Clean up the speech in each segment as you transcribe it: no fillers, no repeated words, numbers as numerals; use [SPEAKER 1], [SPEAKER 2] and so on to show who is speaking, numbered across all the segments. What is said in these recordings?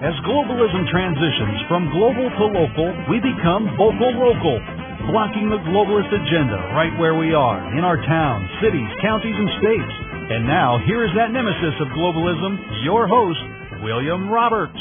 [SPEAKER 1] As globalism transitions from global to local, we become vocal local, blocking the globalist agenda right where we are, in our towns, cities, counties, and states. And now, here is that nemesis of globalism, your host, William Roberts.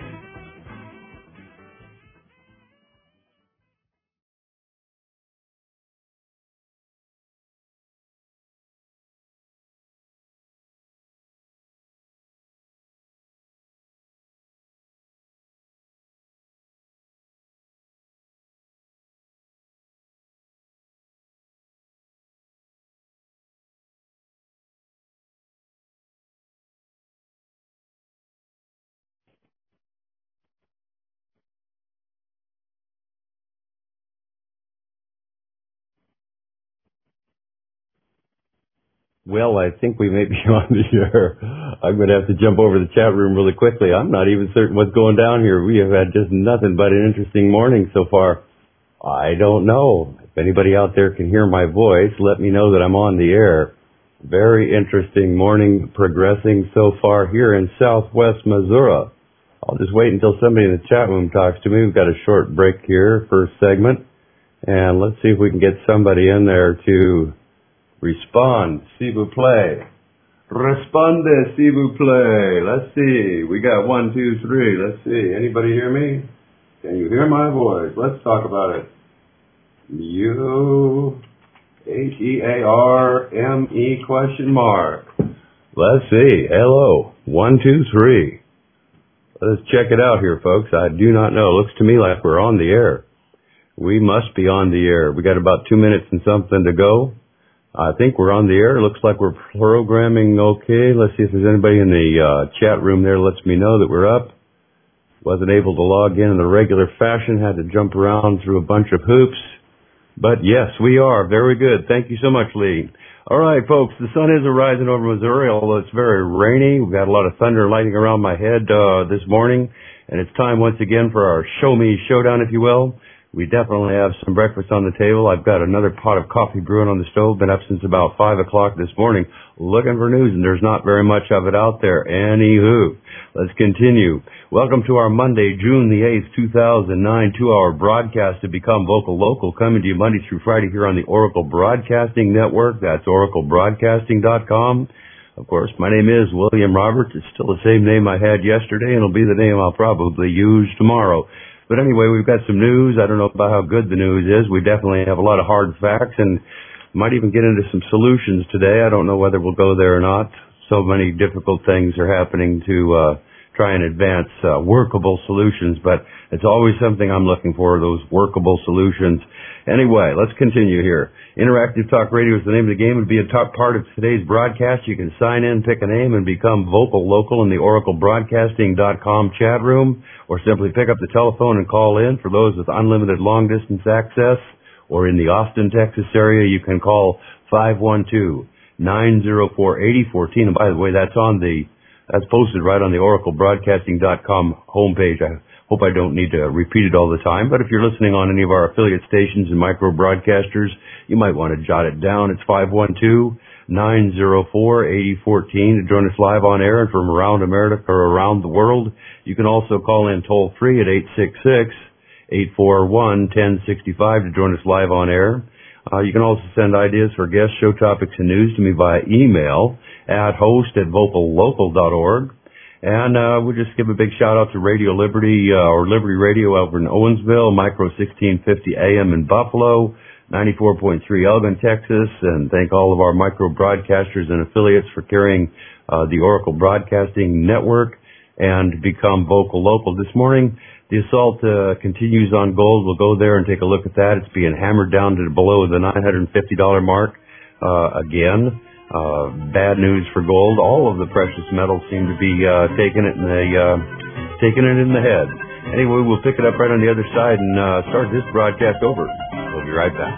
[SPEAKER 2] Well, I think we may be on the air. I'm going to have to jump over the chat room really quickly. I'm not even certain what's going down here. We have had just nothing but an interesting morning so far. I don't know. If anybody out there can hear my voice, let me know that I'm on the air. Very interesting morning progressing so far here in southwest Missouri. I'll just wait until somebody in the chat room talks to me. We've got a short break here, first segment. And let's see if we can get somebody in there to respond, s'il vous plaît. Responde, s'il vous plaît. Let's see. We got 1, 2, 3. Let's see. Anybody hear me? Can you hear my voice? Let's talk about it. U-H-E-A-R-M-E question mark. Let's see. Hello. 1, 2, 3. Let's check it out here, folks. I do not know. It looks to me like we're on the air. We must be on the air. We got about 2 minutes and something to go. I think we're on the air. Looks like we're programming okay. Let's see if there's anybody in the chat room there lets me know that we're up. Wasn't able to log in the regular fashion. Had to jump around through a bunch of hoops. But yes, we are. Very good. Thank you so much, Lee. All right, folks. The sun is rising over Missouri, although it's very rainy. We've got a lot of thunder lighting around my head this morning. And it's time once again for our Show Me Showdown, if you will. We definitely have some breakfast on the table. I've got another pot of coffee brewing on the stove. Been up since about 5 o'clock this morning looking for news, and there's not very much of it out there. Anywho, let's continue. Welcome to our Monday, June the 8th, 2009, 2-hour broadcast to Become Vocal Local, coming to you Monday through Friday here on the Oracle Broadcasting Network. That's oraclebroadcasting.com. Of course, my name is William Roberts. It's still the same name I had yesterday, and it'll be the name I'll probably use tomorrow. But anyway, we've got some news. I don't know about how good the news is. We definitely have a lot of hard facts and might even get into some solutions today. I don't know whether we'll go there or not. So many difficult things are happening to try and advance workable solutions, but it's always something I'm looking for, those workable solutions. Anyway, let's continue here. Interactive Talk Radio is the name of the game. It would be a top part of today's broadcast. You can sign in, pick a name, and become vocal local in the oraclebroadcasting.com chat room, or simply pick up the telephone and call in. For those with unlimited long-distance access, or in the Austin, Texas area, you can call 512-904-8014. And by the way, that's posted right on the oraclebroadcasting.com homepage. I hope I don't need to repeat it all the time, but if you're listening on any of our affiliate stations and micro broadcasters, you might want to jot it down. It's 512-904-8014 to join us live on air and from around America or around the world. You can also call in toll free at 866-841-1065 to join us live on air. You can also send ideas for guests, show topics, and news to me via email at host@vocallocal.org. And we'll just give a big shout-out to Radio Liberty, or Liberty Radio over in Owensville, Micro 1650 AM in Buffalo, 94.3 Elgin, Texas, and thank all of our micro broadcasters and affiliates for carrying the Oracle Broadcasting Network and Become Vocal Local. This morning, the assault continues on gold. We'll go there and take a look at that. It's being hammered down to below the $950 mark again. Bad news for gold. All of the precious metals seem to be taking it in the head. Anyway, we'll pick it up right on the other side and start this broadcast over. We'll be right back.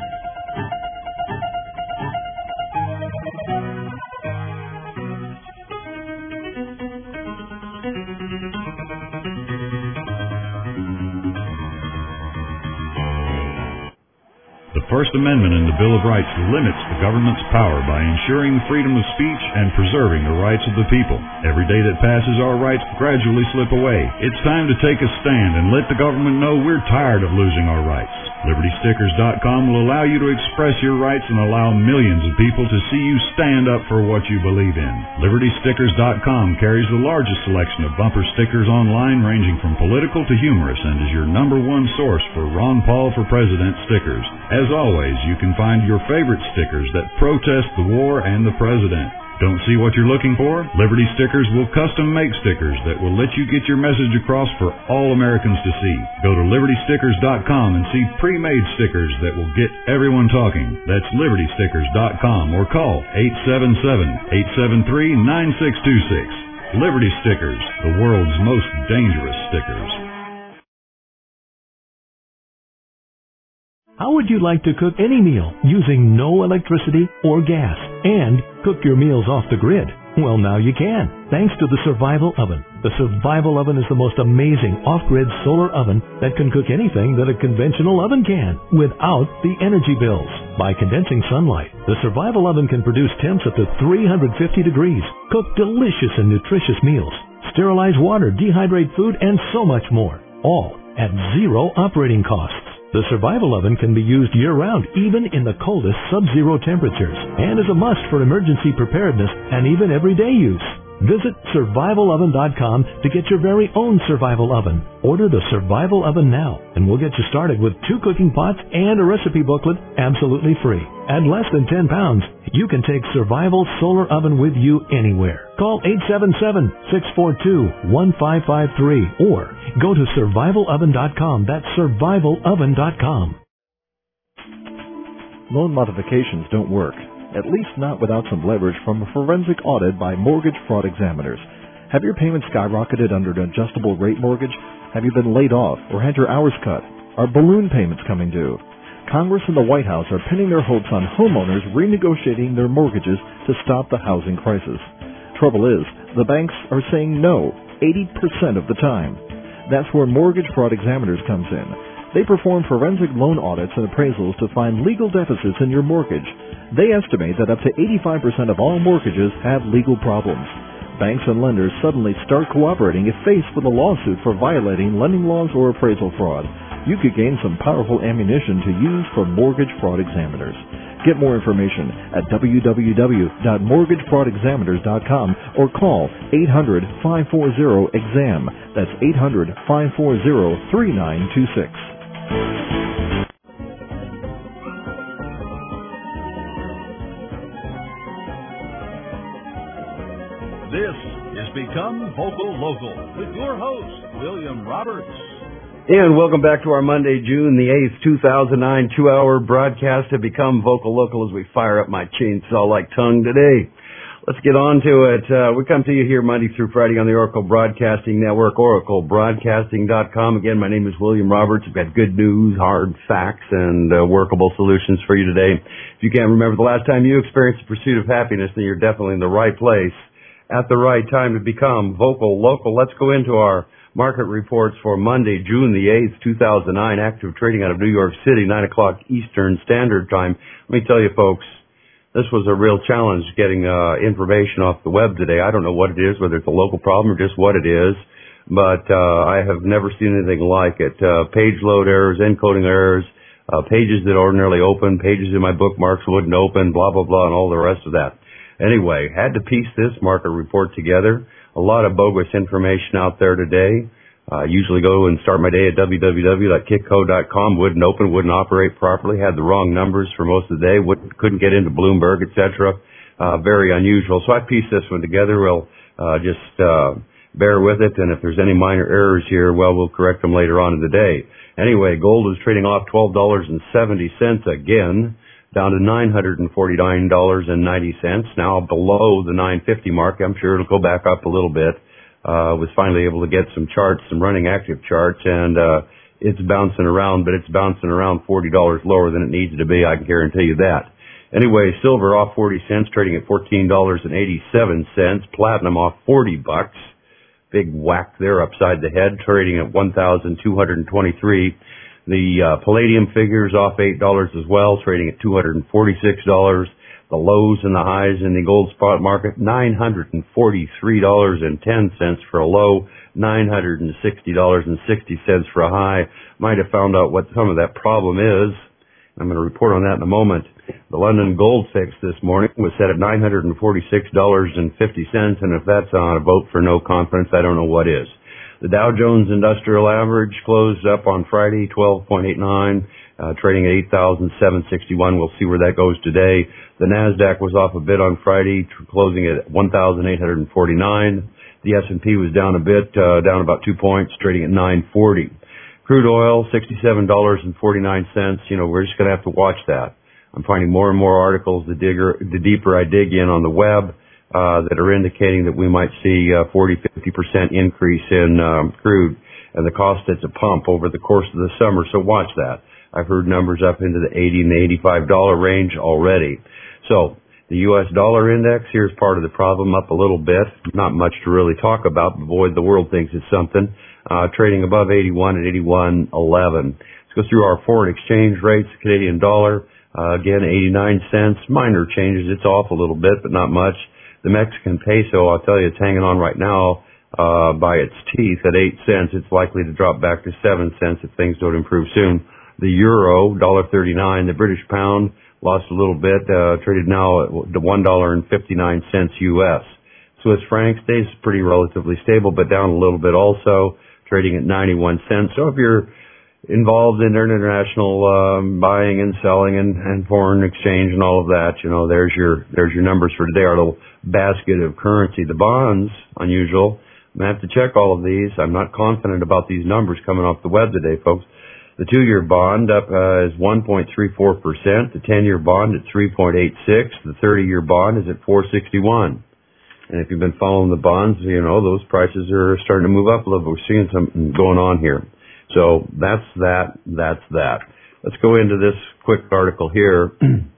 [SPEAKER 3] The First Amendment in the Bill of Rights limits the government's power by ensuring freedom of speech and preserving the rights of the people. Every day that passes, our rights gradually slip away. It's time to take a stand and let the government know we're tired of losing our rights. LibertyStickers.com will allow you to express your rights and allow millions of people to see you stand up for what you believe in. LibertyStickers.com carries the largest selection of bumper stickers online, ranging from political to humorous, and is your #1 source for Ron Paul for President stickers. As always, you can find your favorite stickers that protest the war and the president. Don't see what you're looking for? Liberty Stickers will custom make stickers that will let you get your message across for all Americans to see. Go to LibertyStickers.com and see pre-made stickers that will get everyone talking. That's LibertyStickers.com or call 877-873-9626. Liberty Stickers, the world's most dangerous stickers.
[SPEAKER 4] How would you like to cook any meal using no electricity or gas and cook your meals off the grid? Well, now you can, thanks to the Survival Oven. The Survival Oven is the most amazing off-grid solar oven that can cook anything that a conventional oven can without the energy bills. By condensing sunlight, the Survival Oven can produce temps up to 350 degrees, cook delicious and nutritious meals, sterilize water, dehydrate food, and so much more, all at zero operating costs. The Survival Oven can be used year-round, even in the coldest sub-zero temperatures, and is a must for emergency preparedness and even everyday use. Visit SurvivalOven.com to get your very own Survival Oven. Order the Survival Oven now, and we'll get you started with 2 cooking pots and a recipe booklet absolutely free. At less than 10 pounds, you can take Survival Solar Oven with you anywhere. Call 877-642-1553 or go to SurvivalOven.com. That's SurvivalOven.com.
[SPEAKER 5] Loan modifications don't work. At least not without some leverage from a forensic audit by mortgage fraud examiners. Have your payments skyrocketed under an adjustable rate mortgage? Have you been laid off or had your hours cut? Are balloon payments coming due? Congress and the White House are pinning their hopes on homeowners renegotiating their mortgages to stop the housing crisis. Trouble is, the banks are saying no 80% of the time. That's where mortgage fraud examiners comes in. They perform forensic loan audits and appraisals to find legal deficits in your mortgage. They estimate that up to 85% of all mortgages have legal problems. Banks and lenders suddenly start cooperating if faced with a lawsuit for violating lending laws or appraisal fraud. You could gain some powerful ammunition to use for mortgage fraud examiners. Get more information at www.mortgagefraudexaminers.com or call 800-540-EXAM. That's 800-540-3926.
[SPEAKER 1] This is Become Vocal Local with your host, William Roberts.
[SPEAKER 2] And welcome back to our Monday, June the 8th, 2009, 2-hour broadcast to Become Vocal Local as we fire up my chainsaw-like tongue today. Let's get on to it. We come to you here Monday through Friday on the Oracle Broadcasting Network, oraclebroadcasting.com. Again, my name is William Roberts. We've got good news, hard facts, and workable solutions for you today. If you can't remember the last time you experienced the pursuit of happiness, then you're definitely in the right place at the right time to become vocal local. Let's go into our market reports for Monday, June the 8th, 2009, active trading out of New York City, 9 o'clock Eastern Standard Time. Let me tell you, folks, this was a real challenge getting information off the web today. I don't know what it is, whether it's a local problem or just what it is, but I have never seen anything like it. Page load errors, encoding errors, pages that ordinarily open, pages in my bookmarks wouldn't open, blah, blah, blah, and all the rest of that. Anyway, had to piece this market report together. A lot of bogus information out there today. Usually go and start my day at www.kitco.com. Wouldn't open, wouldn't operate properly. Had the wrong numbers for most of the day. Couldn't get into Bloomberg, etc. Very unusual. So I pieced this one together. We'll just bear with it. And if there's any minor errors here, well, we'll correct them later on in the day. Anyway, gold is trading off $12.70 again, down to $949.90. Now below the $950 mark. I'm sure it'll go back up a little bit. Was finally able to get some charts, some running active charts, and it's bouncing around, but it's bouncing around $40 lower than it needs to be. I can guarantee you that. Anyway, silver off 40 cents, trading at $14.87. Platinum off $40. Big whack there upside the head, trading at $1,223. The palladium figures off $8 as well, trading at $246. The lows and the highs in the gold spot market, $943.10 for a low, $960.60 for a high. Might have found out what some of that problem is. I'm going to report on that in a moment. The London Gold Fix this morning was set at $946.50, and if that's on a vote for no confidence, I don't know what is. The Dow Jones Industrial Average closed up on Friday, 12.89, trading at 8,761. We'll see where that goes today. The Nasdaq was off a bit on Friday, closing at 1,849. The S&P was down a bit, down about 2 points, trading at 940. Crude oil, $67.49. We're just going to have to watch that. I'm finding more and more articles the deeper I dig in on the web that are indicating that we might see 40-50% increase in crude and the cost at the pump over the course of the summer. So watch that. I've heard numbers up into the $80 and $85 range already. So the U.S. dollar index, here's part of the problem, up a little bit. Not much to really talk about, but boy, the world thinks it's something. Trading above 81 at 81.11. Let's go through our foreign exchange rates. Canadian dollar, again, 89 cents. Minor changes. It's off a little bit, but not much. The Mexican peso, I'll tell you, it's hanging on right now by its teeth at 8 cents. It's likely to drop back to 7 cents if things don't improve soon. The euro, $1.39. The British pound lost a little bit, traded now at $1.59 U.S. Swiss franc stays pretty relatively stable, but down a little bit also, trading at 91 cents. So if you're involved in international buying and selling and foreign exchange and all of that, there's your numbers for today, our little basket of currency. The bonds, unusual. I'm going to have to check all of these. I'm not confident about these numbers coming off the web today, folks. The 2-year bond up is 1.34%. The 10-year bond at 3.86. The 30-year bond is at 4.61. And if you've been following the bonds, those prices are starting to move up a little bit. We're seeing something going on here. So that's that. Let's go into this quick article here.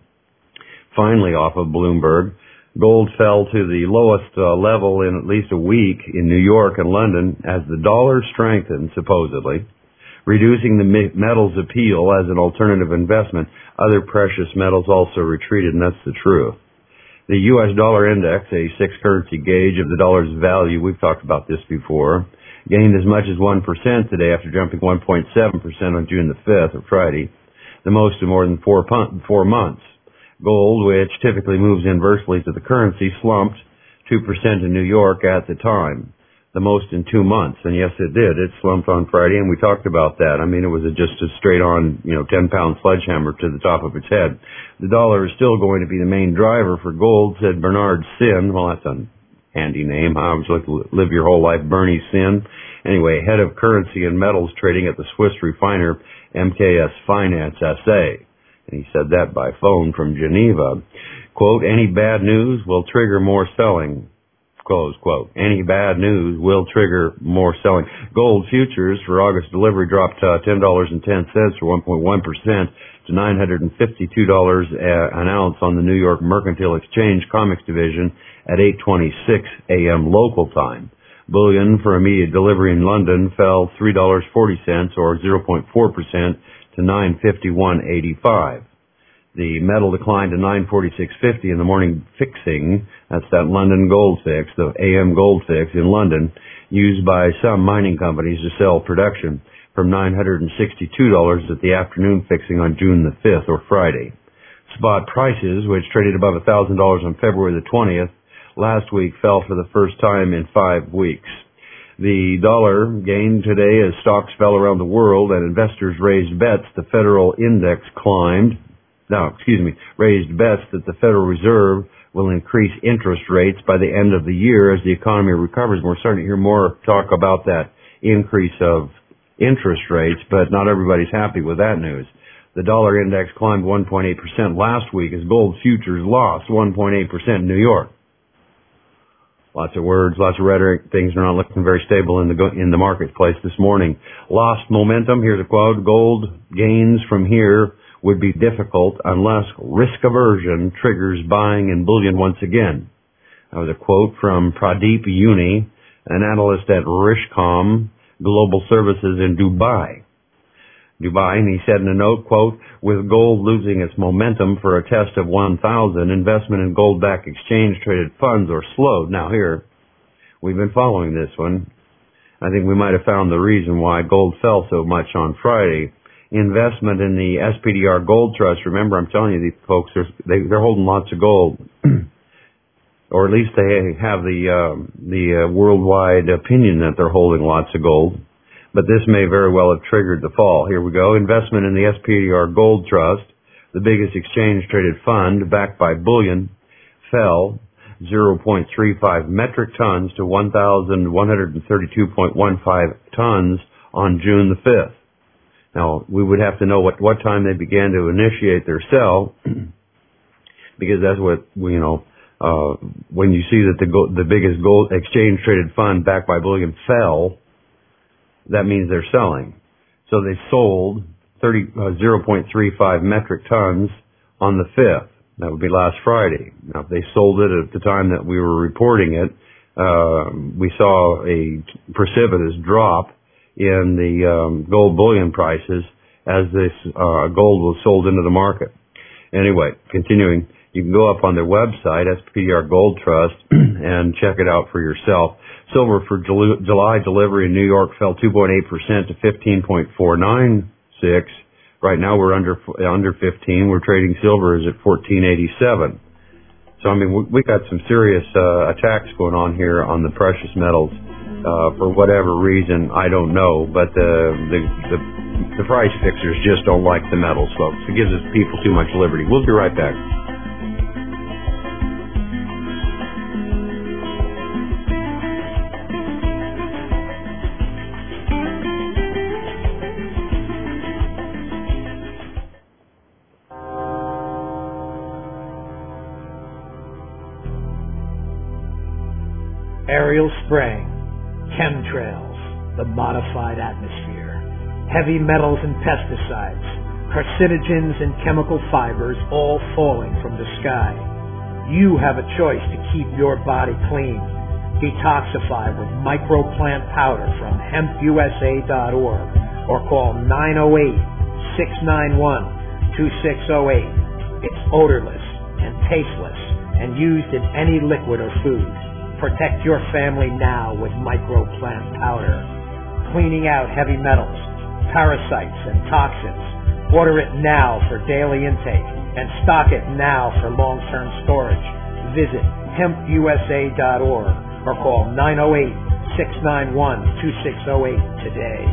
[SPEAKER 2] Finally off of Bloomberg. Gold fell to the lowest level in at least a week in New York and London as the dollar strengthened, supposedly, reducing the metal's appeal as an alternative investment. Other precious metals also retreated, and that's the truth. The U.S. dollar index, a 6-currency gauge of the dollar's value, we've talked about this before, gained as much as 1% today after jumping 1.7% on June the 5th, or Friday, the most in more than 4 months. Gold, which typically moves inversely to the currency, slumped 2% in New York at the time, the most in 2 months. And yes, it did. It slumped on Friday, and we talked about that. I mean, it was just a straight-on, 10-pound sledgehammer to the top of its head. The dollar is still going to be the main driver for gold, said Bernard Sin. Well, that's a handy name. I always like to live your whole life, Bernie Sin. Anyway, head of currency and metals trading at the Swiss refiner MKS Finance SA. And he said that by phone from Geneva. Quote, any bad news will trigger more selling. Close quote. Any bad news will trigger more selling. Gold futures for August delivery dropped $10.10 or 1.1% to $952 an ounce on the New York Mercantile Exchange COMEX division at 8:26 a.m. local time. Bullion for immediate delivery in London fell $3.40 or 0.4% to $951.85. The metal declined to $946.50 in the morning fixing. That's that London Gold Fix, the AM Gold Fix in London, used by some mining companies to sell production, from $962 at the afternoon fixing on June the 5th, or Friday. Spot prices, which traded above $1,000 on February the 20th, last week fell for the first time in 5 weeks. The dollar gained today as stocks fell around the world and investors raised bets the federal index raised bets that the Federal Reserve will increase interest rates by the end of the year as the economy recovers. We're starting to hear more talk about that increase of interest rates, but not everybody's happy with that news. The dollar index climbed 1.8% last week as gold futures lost 1.8% in New York. Lots of words, lots of rhetoric. Things are not looking very stable in the marketplace this morning. Lost momentum. Here's a quote. Gold gains from here would be difficult unless risk aversion triggers buying in bullion once again. That was a quote from Pradeep Uni, an analyst at Rishcom Global Services in Dubai. Dubai, and he said in a note, quote, with gold losing its momentum for a test of 1,000, investment in gold-backed exchange-traded funds are slowed. Now here, we've been following this one. I think we might have found the reason why gold fell so much on Friday. Investment in the SPDR Gold Trust, remember I'm telling you, these folks, they're holding lots of gold. Or at least they have the worldwide opinion that they're holding lots of gold. But this may very well have triggered the fall. Here we go. Investment in the SPDR Gold Trust, the biggest exchange-traded fund backed by bullion, fell 0.35 metric tons to 1,132.15 tons on June the 5th. Now, we would have to know what time they began to initiate their sell, because that's what, when you see that the biggest gold exchange-traded fund backed by bullion fell, that means they're selling. So they sold 0.35 metric tons on the 5th. That would be last Friday. Now, if they sold it at the time that we were reporting it, we saw a precipitous drop in the gold bullion prices as this gold was sold into the market. Anyway, continuing, you can go up on their website, SPDR Gold Trust, and check it out for yourself. Silver for July delivery in New York fell 2.8% to 15.496. Right now we're under 15. We're trading silver is at 14.87. So I mean we got some serious attacks going on here on the precious metals for whatever reason, I don't know, but the price fixers just don't like the metals, folks. It gives us people too much liberty. We'll be right back.
[SPEAKER 6] Aerial spraying, chemtrails, the modified atmosphere, heavy metals and pesticides, carcinogens and chemical fibers all falling from the sky. You have a choice to keep your body clean. Detoxify with microplant powder from hempusa.org or call 908-691-2608. It's odorless and tasteless and used in any liquid or food. Protect your family now with microplant powder. Cleaning out heavy metals, parasites, and toxins. Order it now for daily intake and stock it now for long-term storage. Visit hempusa.org or call 908-691-2608 today.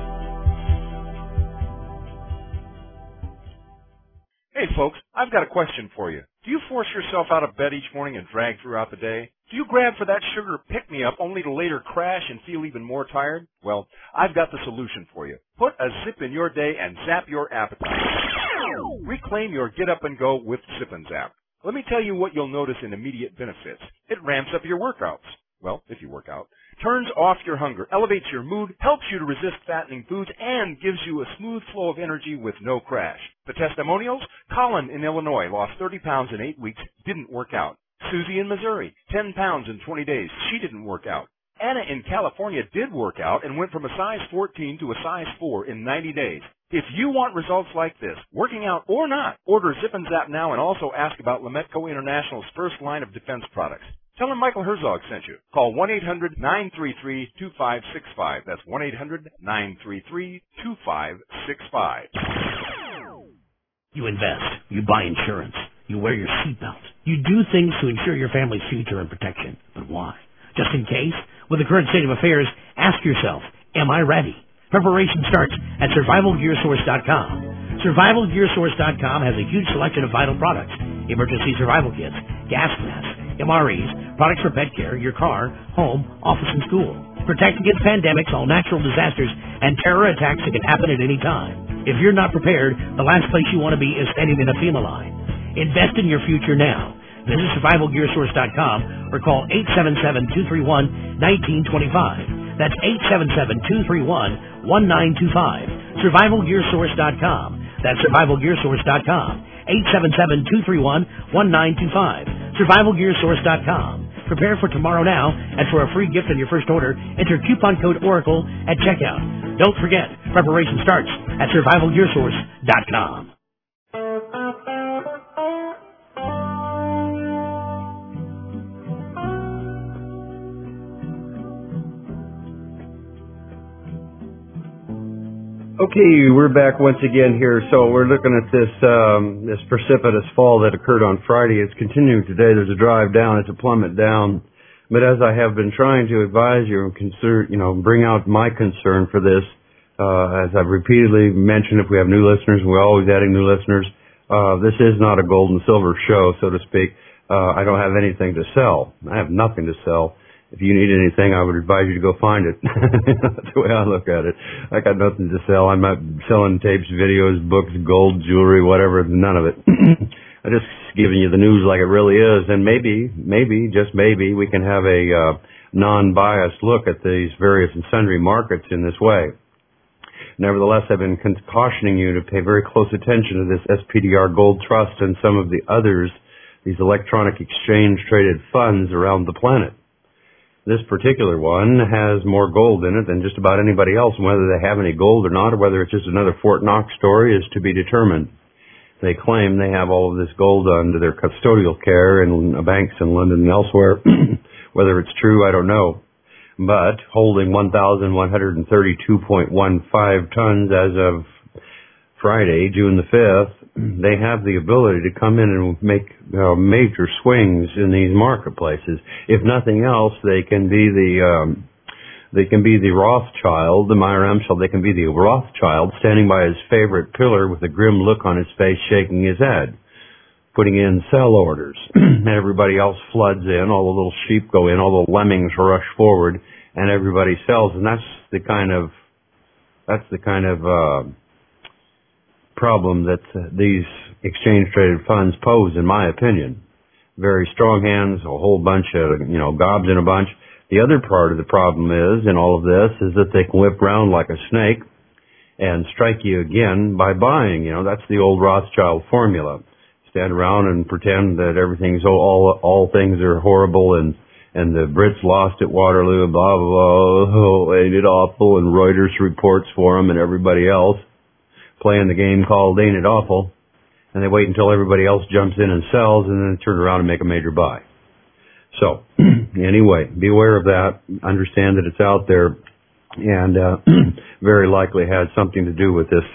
[SPEAKER 7] Hey folks, I've got a question for you. Do you force yourself out of bed each morning and drag throughout the day? Do you grab for that sugar pick-me-up only to later crash and feel even more tired? Well, I've got the solution for you. Put a zip in your day and zap your appetite. Reclaim your get up and go with Zip and Zap. Let me tell you what you'll notice in immediate benefits. It ramps up your workouts. Well, if you work out. Turns off your hunger, elevates your mood, helps you to resist fattening foods, and gives you a smooth flow of energy with no crash. The testimonials? Colin in Illinois lost 30 pounds in 8 weeks, didn't work out. Susie in Missouri, 10 pounds in 20 days, she didn't work out. Anna in California did work out and went from a size 14 to a size 4 in 90 days. If you want results like this, working out or not, order Zip and Zap now and also ask about Lametco International's first line of defense products. Tell them Michael Herzog sent you. Call 1-800-933-2565. That's 1-800-933-2565.
[SPEAKER 8] You invest. You buy insurance. You wear your seatbelt. You do things to ensure your family's future and protection. But why? Just in case? With the current state of affairs, ask yourself, am I ready? Preparation starts at SurvivalGearSource.com. SurvivalGearSource.com has a huge selection of vital products, emergency survival kits, gas masks, MREs, products for pet care, your car, home, office, and school. Protect against pandemics, all natural disasters, and terror attacks that can happen at any time. If you're not prepared, the last place you want to be is standing in a FEMA line. Invest in your future now. Visit SurvivalGearSource.com or call 877-231-1925. That's 877-231-1925. SurvivalGearSource.com. That's SurvivalGearSource.com. 877-231-1925. SurvivalGearSource.com. Prepare for tomorrow now, and for a free gift on your first order, enter coupon code ORACLE at checkout. Don't forget, preparation starts at survivalgearsource.com.
[SPEAKER 2] Okay, we're back once again here. So we're looking at this this precipitous fall that occurred on Friday. It's continuing today. There's a drive down. It's a plummet down. But as I have been trying to advise you and bring out my concern for this, as I've repeatedly mentioned, if we have new listeners, we're always adding new listeners. This is not a gold and silver show, so to speak. I don't have anything to sell. I have nothing to sell. If you need anything, I would advise you to go find it. That's the way I look at it. I got nothing to sell. I'm not selling tapes, videos, books, gold, jewelry, whatever, none of it. I'm just giving you the news like it really is, and maybe, just maybe, we can have a non-biased look at these various and sundry markets in this way. Nevertheless, I've been cautioning you to pay very close attention to this SPDR Gold Trust and some of the others, these electronic exchange-traded funds around the planet. This particular one has more gold in it than just about anybody else, and whether they have any gold or not, or whether it's just another Fort Knox story, is to be determined. They claim they have all of this gold under their custodial care in banks in London and elsewhere. Whether it's true, I don't know. But holding 1,132.15 tons as of Friday, June the 5th, they have the ability to come in and make major swings in these marketplaces. If nothing else, they can be the Rothschild, the Meyer Amschel. They can be the Rothschild standing by his favorite pillar with a grim look on his face, shaking his head, putting in sell orders. Everybody else floods in. All the little sheep go in. All the lemmings rush forward, and everybody sells. And that's the kind of problem that these exchange-traded funds pose, in my opinion. Very strong hands, a whole bunch of, gobs in a bunch. The other part of the problem in all of this is that they can whip around like a snake and strike you again by buying. That's the old Rothschild formula. Stand around and pretend that everything's, all things are horrible and the Brits lost at Waterloo, blah, blah, blah, ain't it awful, and Reuters reports for them and everybody else. Playing the game called Ain't It Awful, and they wait until everybody else jumps in and sells, and then turn around and make a major buy. So, anyway, be aware of that. Understand that it's out there, and very likely had something to do with this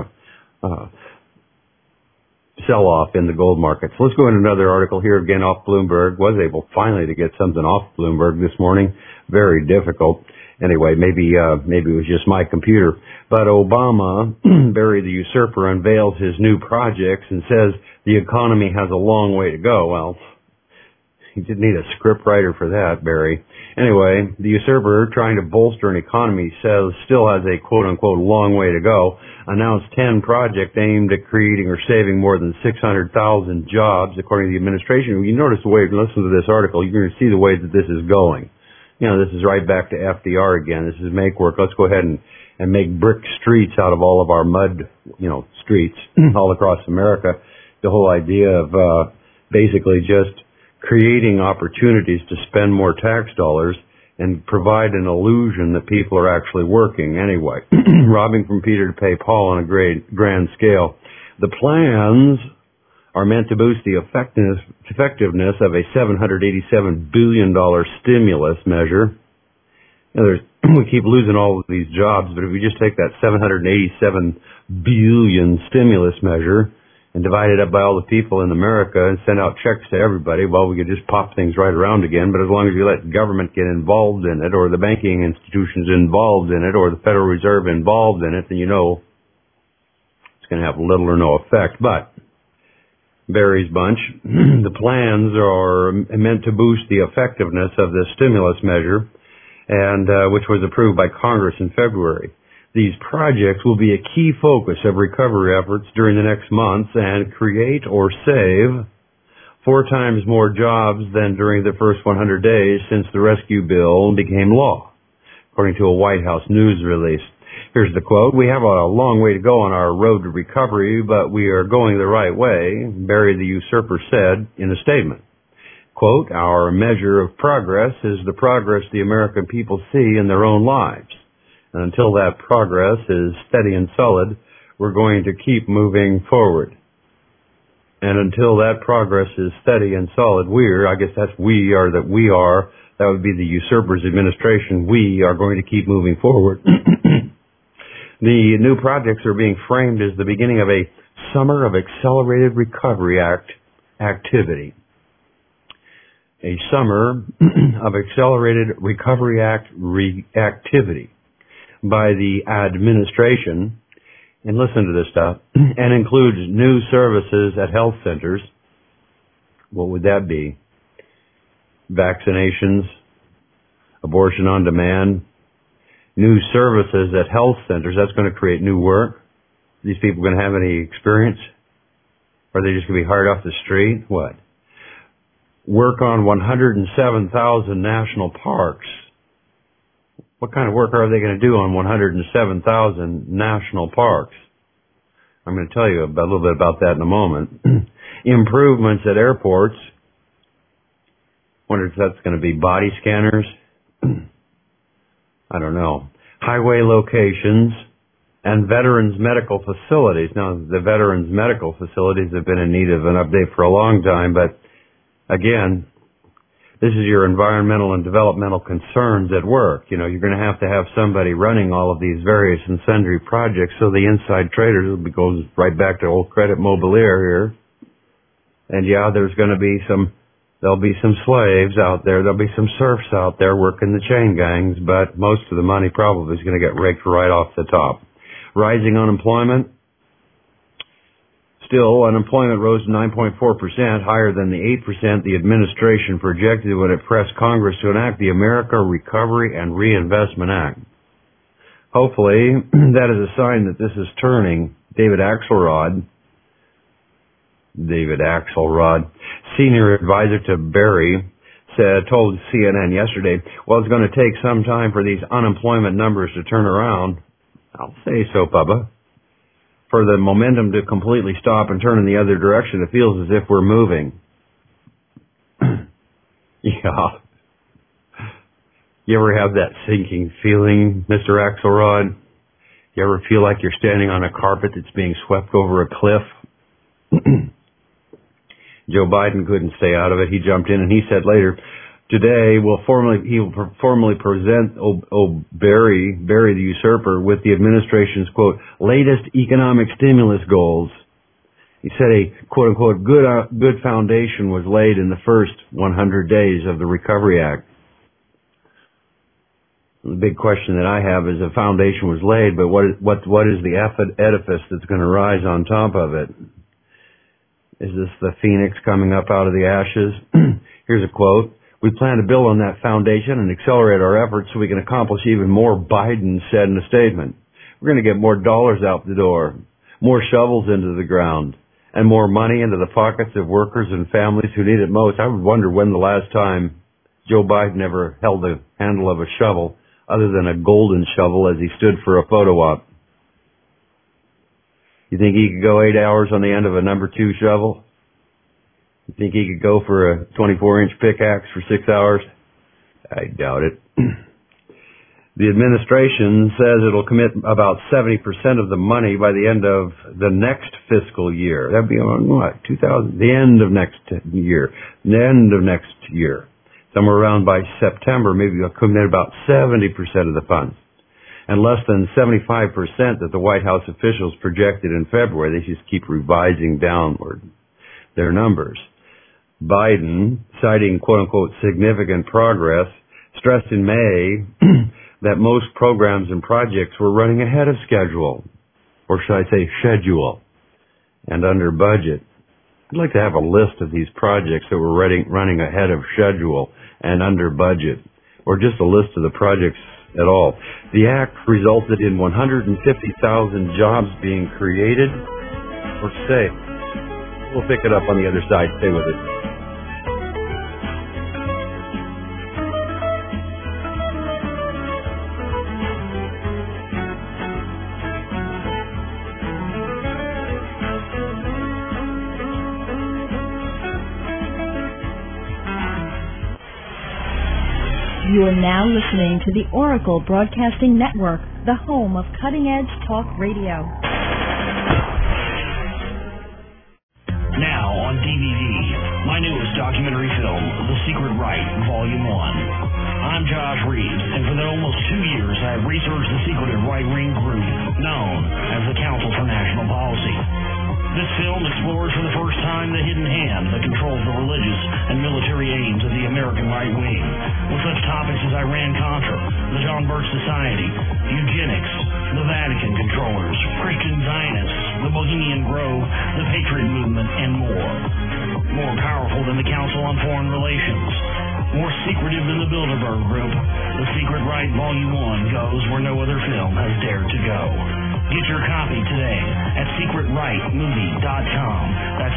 [SPEAKER 2] sell-off in the gold markets. Let's go into another article here again off Bloomberg. Was able finally to get something off Bloomberg this morning. Very difficult. Anyway, maybe it was just my computer. But Obama, Barry the usurper, unveils his new projects and says the economy has a long way to go. Well, he didn't need a script writer for that, Barry. Anyway, the usurper, trying to bolster an economy, says still has a quote-unquote long way to go, announced 10 projects aimed at creating or saving more than 600,000 jobs, according to the administration. You notice the way, listen to this article, you're going to see the way that this is going. This is right back to FDR again. This is make work. Let's go ahead and make brick streets out of all of our mud, streets all across America. The whole idea of basically just creating opportunities to spend more tax dollars and provide an illusion that people are actually working anyway. Robbing from Peter to pay Paul on a grand scale. The plans are meant to boost the effectiveness of a $787 billion stimulus measure. We keep losing all of these jobs, but if we just take that $787 billion stimulus measure and divide it up by all the people in America and send out checks to everybody, well, we could just pop things right around again. But as long as you let government get involved in it, or the banking institutions involved in it, or the Federal Reserve involved in it, then it's going to have little or no effect. But Barry's bunch, the plans are meant to boost the effectiveness of this stimulus measure, and which was approved by Congress in February. These projects will be a key focus of recovery efforts during the next months and create or save 4 times more jobs than during the first 100 days since the rescue bill became law, according to a White House news release. Here's the quote: "We have a long way to go on our road to recovery, but we are going the right way," Barry the usurper said in a statement. Quote, "Our measure of progress is the progress the American people see in their own lives." And until that progress is steady and solid, we're going to keep moving forward. And until that progress is steady and solid, that would be the usurper's administration, we are going to keep moving forward. The new projects are being framed as the beginning of a Summer of Accelerated Recovery Act activity. A Summer of Accelerated Recovery Act activity by the administration, and listen to this stuff, and includes new services at health centers. What would that be? Vaccinations, abortion on demand, new services at health centers. That's going to create new work. Are these people going to have any experience? Or are they just going to be hired off the street? What? Work on 107,000 national parks. What kind of work are they going to do on 107,000 national parks? I'm going to tell you a little bit about that in a moment. Improvements at airports. Wonder if that's going to be body scanners. I don't know. Highway locations and veterans medical facilities. Now, the veterans medical facilities have been in need of an update for a long time, but again, this is your environmental and developmental concerns at work. You know, you're going to have somebody running all of these various and sundry projects, so the inside traders goes right back to old Credit Mobilier here. And yeah, there'll be some slaves out there, there'll be some serfs out there working the chain gangs, but most of the money probably is going to get raked right off the top. Rising unemployment. Still, unemployment rose to 9.4%, higher than the 8% the administration projected when it pressed Congress to enact the America Recovery and Reinvestment Act. Hopefully, that is a sign that this is turning. David Axelrod, senior advisor to Berry, told CNN yesterday, well, it's going to take some time for these unemployment numbers to turn around. I'll say so, Bubba. For the momentum to completely stop and turn in the other direction, it feels as if we're moving. Yeah. You ever have that sinking feeling, Mr. Axelrod? You ever feel like you're standing on a carpet that's being swept over a cliff? Joe Biden couldn't stay out of it. He jumped in and he said later, today he will formally present Barry the usurper with the administration's, quote, latest economic stimulus goals. He said a, quote unquote, good foundation was laid in the first 100 days of the Recovery Act. The big question that I have is a foundation was laid, but what is the edifice that's going to rise on top of it? Is this the phoenix coming up out of the ashes? Here's a quote. We plan to build on that foundation and accelerate our efforts so we can accomplish even more, Biden said in a statement. We're going to get more dollars out the door, more shovels into the ground, and more money into the pockets of workers and families who need it most. I would wonder when the last time Joe Biden ever held the handle of a shovel other than a golden shovel as he stood for a photo op. You think he could go 8 hours on the end of a number 2 shovel? You think he could go for a 24-inch pickaxe for 6 hours? I doubt it. The administration says it'll commit about 70% of the money by the end of the next fiscal year. That'd be on what? The end of next year. The end of next year. Somewhere around by September, maybe we'll commit about 70% of the funds. And less than 75% that the White House officials projected in February. They just keep revising downward their numbers. Biden, citing quote-unquote significant progress, stressed in May that most programs and projects were running ahead of schedule, or should I say schedule, and under budget. I'd like to have a list of these projects that were running ahead of schedule and under budget, or just a list of the projects at all. The act resulted in 150,000 jobs being created or saved. We'll pick it up on the other side. Stay with us.
[SPEAKER 9] You are now listening to the Oracle Broadcasting Network, the home of cutting-edge talk radio.
[SPEAKER 8] Now on DVD, my newest documentary film, The Secret Right, Volume 1. I'm Josh Reeves, and for almost 2 years I have researched the secretive right-wing group known as the Council for National Policy. This film explores for the first time the hidden hand that controls the religious and military aims of the American right wing, with such topics as Iran-Contra, the John Birch Society, eugenics, the Vatican controllers, Christian Zionists, the Bohemian Grove, the Patriot Movement, and more. More powerful than the Council on Foreign Relations. More secretive than the Bilderberg Group, The Secret Right Volume 1 goes where no other film has dared to go. Get your copy today at secretrightmovie.com. That's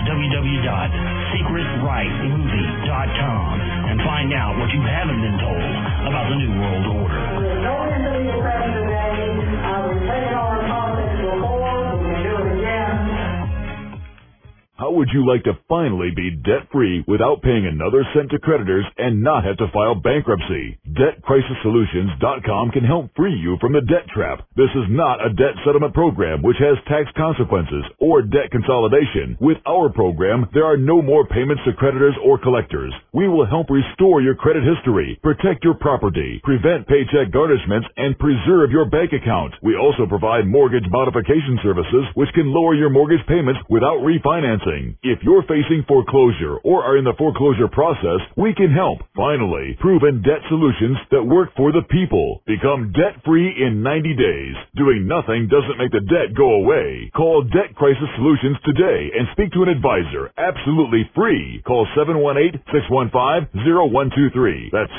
[SPEAKER 8] www.secretrightmovie.com and find out what you haven't been told about the New World Order.
[SPEAKER 10] We're going into the oppression today. We've taken our politics before. We can do it again.
[SPEAKER 11] How would you like to finally be debt-free without paying another cent to creditors and not have to file bankruptcy? DebtCrisisSolutions.com can help free you from the debt trap. This is not a debt settlement program which has tax consequences or debt consolidation. With our program, there are no more payments to creditors or collectors. We will help restore your credit history, protect your property, prevent paycheck garnishments, and preserve your bank account. We also provide mortgage modification services which can lower your mortgage payments without refinancing. If you're facing foreclosure or are in the foreclosure process, we can help. Finally, proven debt solutions that work for the people. Become debt-free in 90 days. Doing nothing doesn't make the debt go away. Call Debt Crisis Solutions today and speak to an advisor. Absolutely free. Call 718-615-0123. That's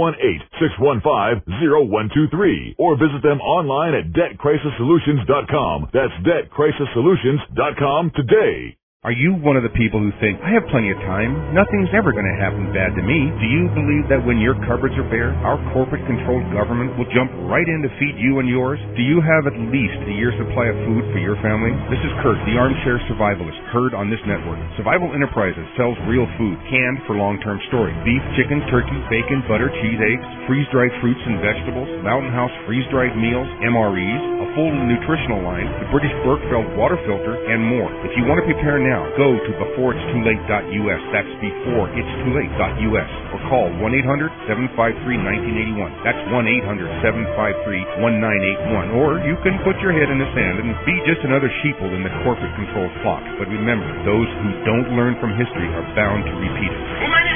[SPEAKER 11] 718-615-0123. Or visit them online at DebtCrisisSolutions.com. That's DebtCrisisSolutions.com today.
[SPEAKER 12] Are you one of the people who think, I have plenty of time, nothing's ever going to happen bad to me? Do you believe that when your cupboards are bare, our corporate-controlled government will jump right in to feed you and yours? Do you have at least a year's supply of food for your family? This is Kurt, the armchair survivalist, heard on this network. Survival Enterprises sells real food, canned for long-term storage. Beef, chicken, turkey, bacon, butter, cheese, eggs, freeze-dried fruits and vegetables, Mountain House freeze-dried meals, MREs, a full nutritional line, the British Berkefeld water filter, and more. If you want to prepare now, go to beforeitstoolate.us. That's beforeitstoolate.us. Or call 1-800-753-1981. That's 1-800-753-1981. Or you can put your head in the sand and be just another sheeple in the corporate-controlled flock. But remember, those who don't learn from history are bound to repeat it.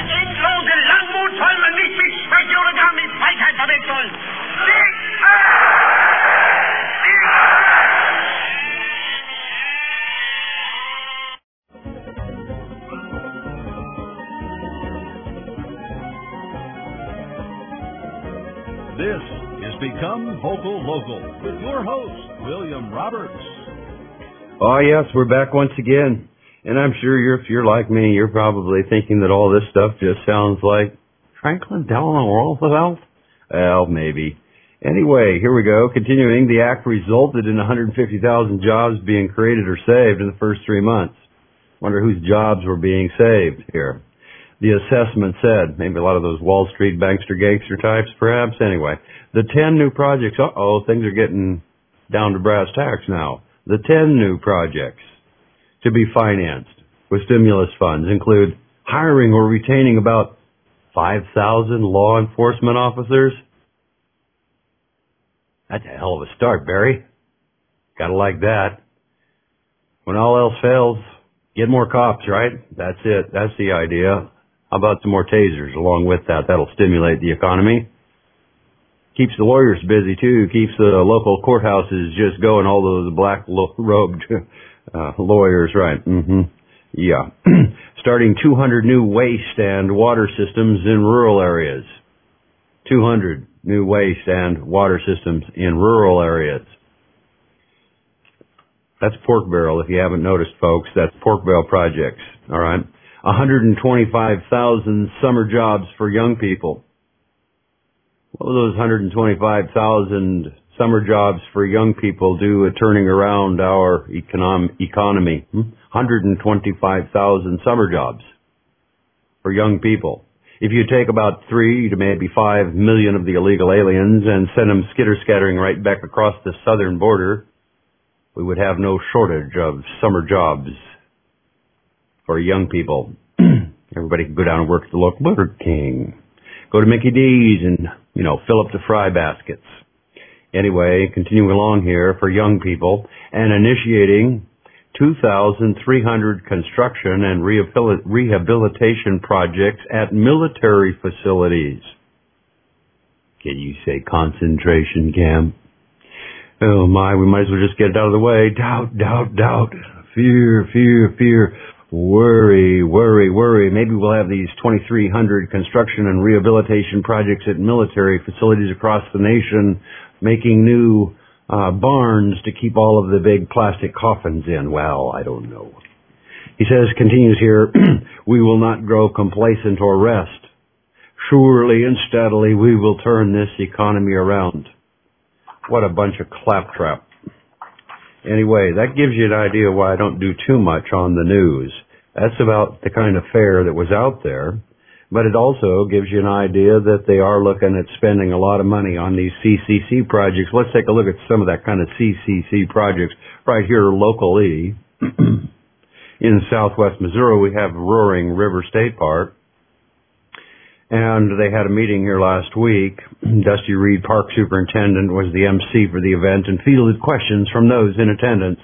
[SPEAKER 1] This is Become Vocal Local with your host, William Roberts.
[SPEAKER 2] Oh, yes, we're back once again. And I'm sure if you're like me, you're probably thinking that all this stuff just sounds like Franklin Delano Roosevelt? Well, maybe. Anyway, here we go. Continuing, the act resulted in 150,000 jobs being created or saved in the first 3 months. Wonder whose jobs were being saved here. The assessment said, maybe a lot of those Wall Street bankster gangster types, perhaps. Anyway, the 10 new projects, things are getting down to brass tacks now. The 10 new projects to be financed with stimulus funds include hiring or retaining about 5,000 law enforcement officers. That's a hell of a start, Barry. Gotta like that. When all else fails, get more cops, right? That's it. That's the idea. How about some more tasers along with that? That'll stimulate the economy. Keeps the lawyers busy, too. Keeps the local courthouses just going, all those black-robed lawyers, right? Yeah. Starting 200 new waste and water systems in rural areas. 200 new waste and water systems in rural areas. That's pork barrel, if you haven't noticed, folks. That's pork barrel projects, all right? 125,000 summer jobs for young people. What will those 125,000 summer jobs for young people do at turning around our economy? 125,000 summer jobs for young people. If you take about 3 to maybe 5 million of the illegal aliens and send them skitter-scattering right back across the southern border, we would have no shortage of summer jobs for young people. Everybody can go down and work at the local Burger King. Go to Mickey D's and, fill up the fry baskets. Anyway, continuing along here for young people and initiating 2,300 construction and rehabilitation projects at military facilities. Can you say concentration camp? Oh my, we might as well just get it out of the way. Doubt. Fear. Worry. Maybe we'll have these 2,300 construction and rehabilitation projects at military facilities across the nation, making new barns to keep all of the big plastic coffins in. Well, I don't know. He continues here, we will not grow complacent or rest. Surely and steadily we will turn this economy around. What a bunch of claptrap. Anyway, that gives you an idea why I don't do too much on the news. That's about the kind of fare that was out there. But it also gives you an idea that they are looking at spending a lot of money on these CCC projects. Let's take a look at some of that kind of CCC projects right here locally. In southwest Missouri, we have Roaring River State Park. And they had a meeting here last week. Dusty Reed, Park Superintendent, was the MC for the event and fielded questions from those in attendance.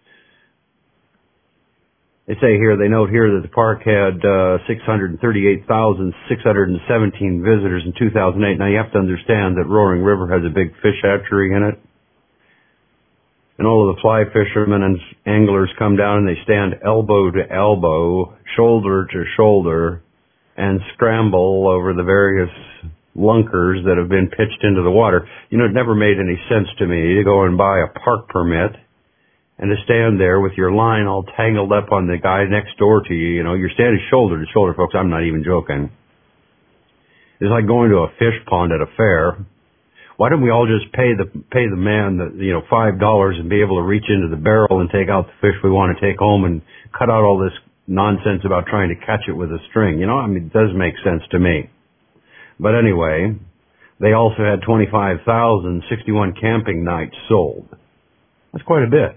[SPEAKER 2] They note here that the park had 638,617 visitors in 2008. Now you have to understand that Roaring River has a big fish hatchery in it. And all of the fly fishermen and anglers come down and they stand elbow to elbow, shoulder to shoulder, and scramble over the various lunkers that have been pitched into the water. It never made any sense to me to go and buy a park permit and to stand there with your line all tangled up on the guy next door to you. You're standing shoulder to shoulder, folks. I'm not even joking. It's like going to a fish pond at a fair. Why don't we all just pay the man $5 and be able to reach into the barrel and take out the fish we want to take home and cut out all this nonsense about trying to catch it with a string? It does make sense to me. But anyway, they also had 25,061 camping nights sold. That's quite a bit.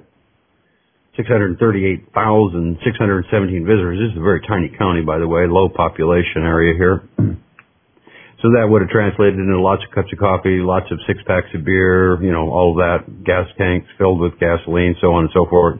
[SPEAKER 2] 638,617 visitors. This is a very tiny county, by the way, low population area here. So that would have translated into lots of cups of coffee, lots of 6-packs of beer, all of that, gas tanks filled with gasoline, so on and so forth.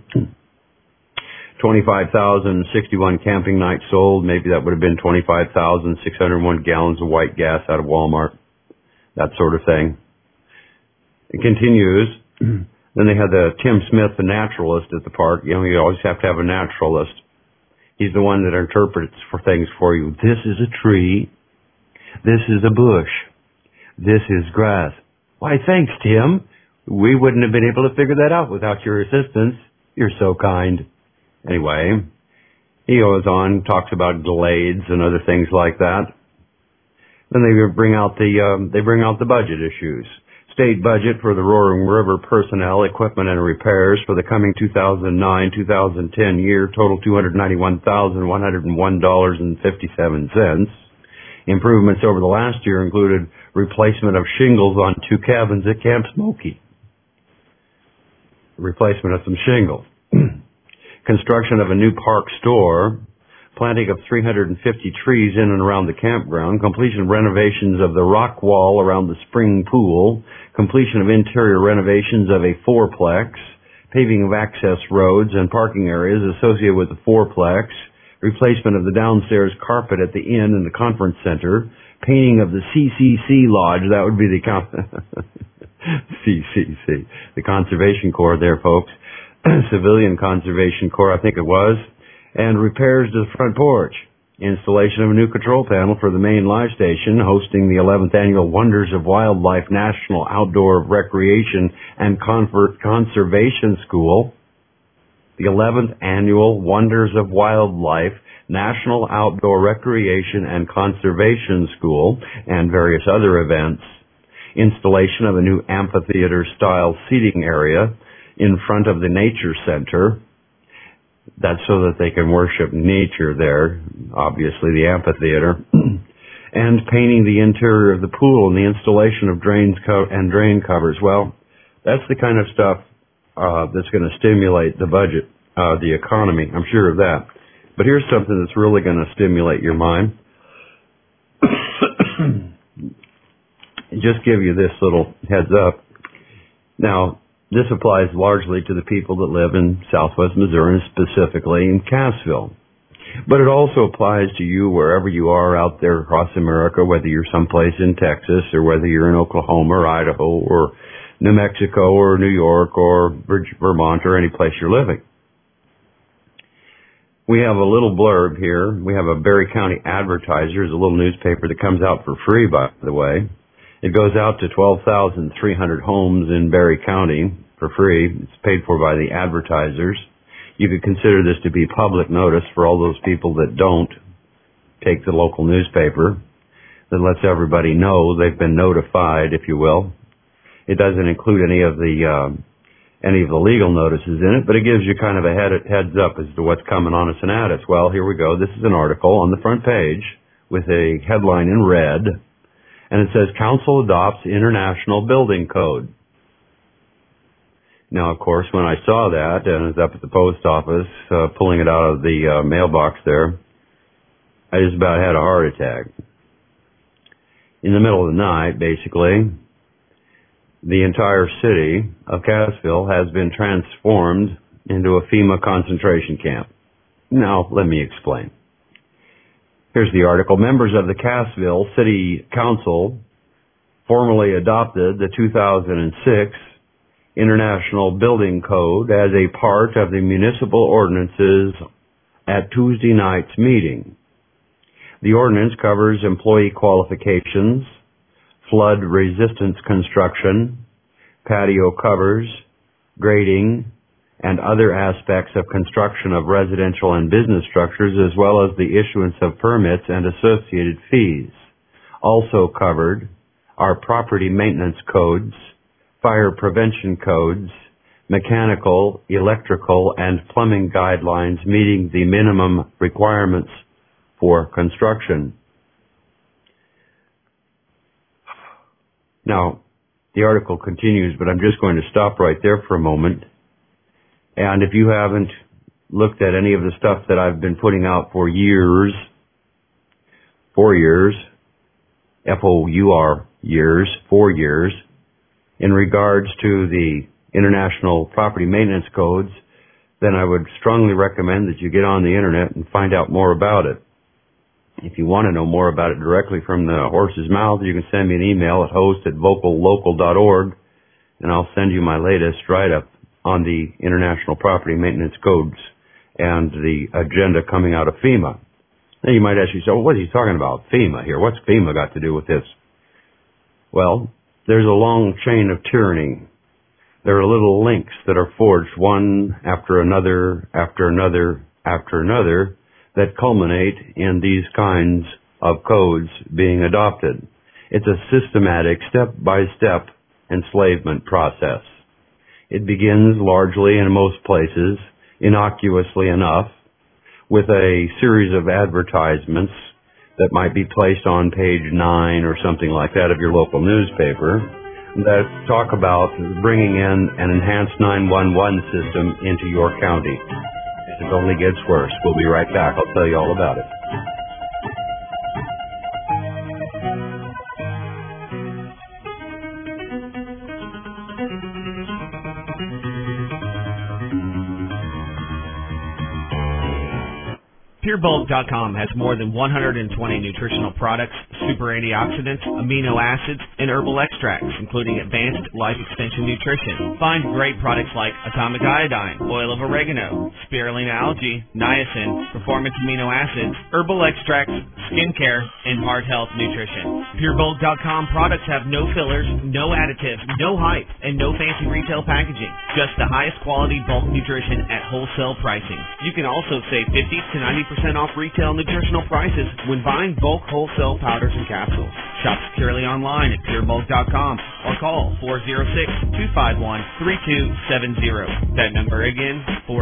[SPEAKER 2] 25,061 camping nights sold. Maybe that would have been 25,601 gallons of white gas out of Walmart. That sort of thing. It continues. Then they had the Tim Smith, the naturalist at the park. You always have to have a naturalist. He's the one that interprets for things for you. This is a tree. This is a bush. This is grass. Why, thanks, Tim. We wouldn't have been able to figure that out without your assistance. You're so kind. Anyway, he goes on, talks about glades and other things like that. Then they bring out the budget issues. State budget for the Roaring River personnel, equipment, and repairs for the coming 2009-2010 year total $291,101.57. Improvements over the last year included replacement of shingles on 2 cabins at Camp Smoky. Replacement of some shingles. Construction of a new park store. Planting of 350 trees in and around the campground. Completion of renovations of the rock wall around the spring pool. Completion of interior renovations of a fourplex. Paving of access roads and parking areas associated with the fourplex. Replacement of the downstairs carpet at the inn and the conference center. Painting of the CCC lodge. That would be the CCC, the Conservation Corps there, folks. Civilian Conservation Corps, I think it was. And repairs to the front porch. Installation of a new control panel for the main live station, hosting the 11th Annual Wonders of Wildlife National Outdoor Recreation and Conservation School. The 11th Annual Wonders of Wildlife National Outdoor Recreation and Conservation School, and various other events. Installation of a new amphitheater-style seating area in front of the Nature Center. That's so that they can worship nature there, obviously the amphitheater. and painting the interior of the pool and the installation of drain covers. Well, that's the kind of stuff that's going to stimulate the budget, the economy. I'm sure of that. But here's something that's really going to stimulate your mind. Just give you this little heads up. Now, this applies largely to the people that live in southwest Missouri, specifically in Cassville. But it also applies to you wherever you are out there across America, whether you're someplace in Texas or whether you're in Oklahoma or Idaho or New Mexico or New York or Vermont or any place you're living. We have a little blurb here. We have a Berry County Advertiser. It's a little newspaper that comes out for free, by the way. It goes out to 12,300 homes in Berry County for free. It's paid for by the advertisers. You could consider this to be public notice for all those people that don't take the local newspaper. That lets everybody know they've been notified, if you will. It doesn't include any of the legal notices in it, but it gives you kind of a heads up as to what's coming on us and at us. Well, here we go. This is an article on the front page with a headline in red, and it says, Council adopts International Building Code. Now, of course, when I saw that, and I was up at the post office, pulling it out of the mailbox there, I just about had a heart attack. In the middle of the night, basically, the entire city of Cassville has been transformed into a FEMA concentration camp. Now, let me explain. Here's the article. Members of the Cassville City Council formally adopted the 2006 International Building Code as a part of the municipal ordinances at Tuesday night's meeting. The ordinance covers employee qualifications, flood resistance construction, patio covers, grading, and other aspects of construction of residential and business structures, as well as the issuance of permits and associated fees. Also covered are property maintenance codes, fire prevention codes, mechanical, electrical, and plumbing guidelines meeting the minimum requirements for construction. Now, the article continues, but I'm just going to stop right there for a moment. And if you haven't looked at any of the stuff that I've been putting out for years, 4 years, F-O-U-R, years, 4 years, in regards to the International Property Maintenance Codes, then I would strongly recommend that you get on the internet and find out more about it. If you want to know more about it directly from the horse's mouth, you can send me an email at host@vocallocal.org, and I'll send you my latest write-up on the International Property Maintenance Codes and the agenda coming out of FEMA. Now you might ask yourself, what is he talking about? FEMA here. What's FEMA got to do with this? Well, there's a long chain of tyranny. There are little links that are forged one after another, after another, after another, that culminate in these kinds of codes being adopted. It's a systematic, step-by-step enslavement process. It begins largely, in most places, innocuously enough, with a series of advertisements that might be placed on page 9 or something like that of your local newspaper that talk about bringing in an enhanced 911 system into your county. It only gets worse. We'll be right back. I'll tell you all about it.
[SPEAKER 13] PureBulk.com has more than 120 nutritional products, super antioxidants, amino acids, and herbal extracts, including advanced life extension nutrition. Find great products like atomic iodine, oil of oregano, spirulina algae, niacin, performance amino acids, herbal extracts, skincare, and heart health nutrition. PureBulk.com products have no fillers, no additives, no hype, and no fancy retail packaging. Just the highest quality bulk nutrition at wholesale pricing. You can also save 50 to 90% off retail nutritional prices when buying bulk wholesale powders and capsules. Shop securely online at purebulk.com or call 406-251-3270. That number again,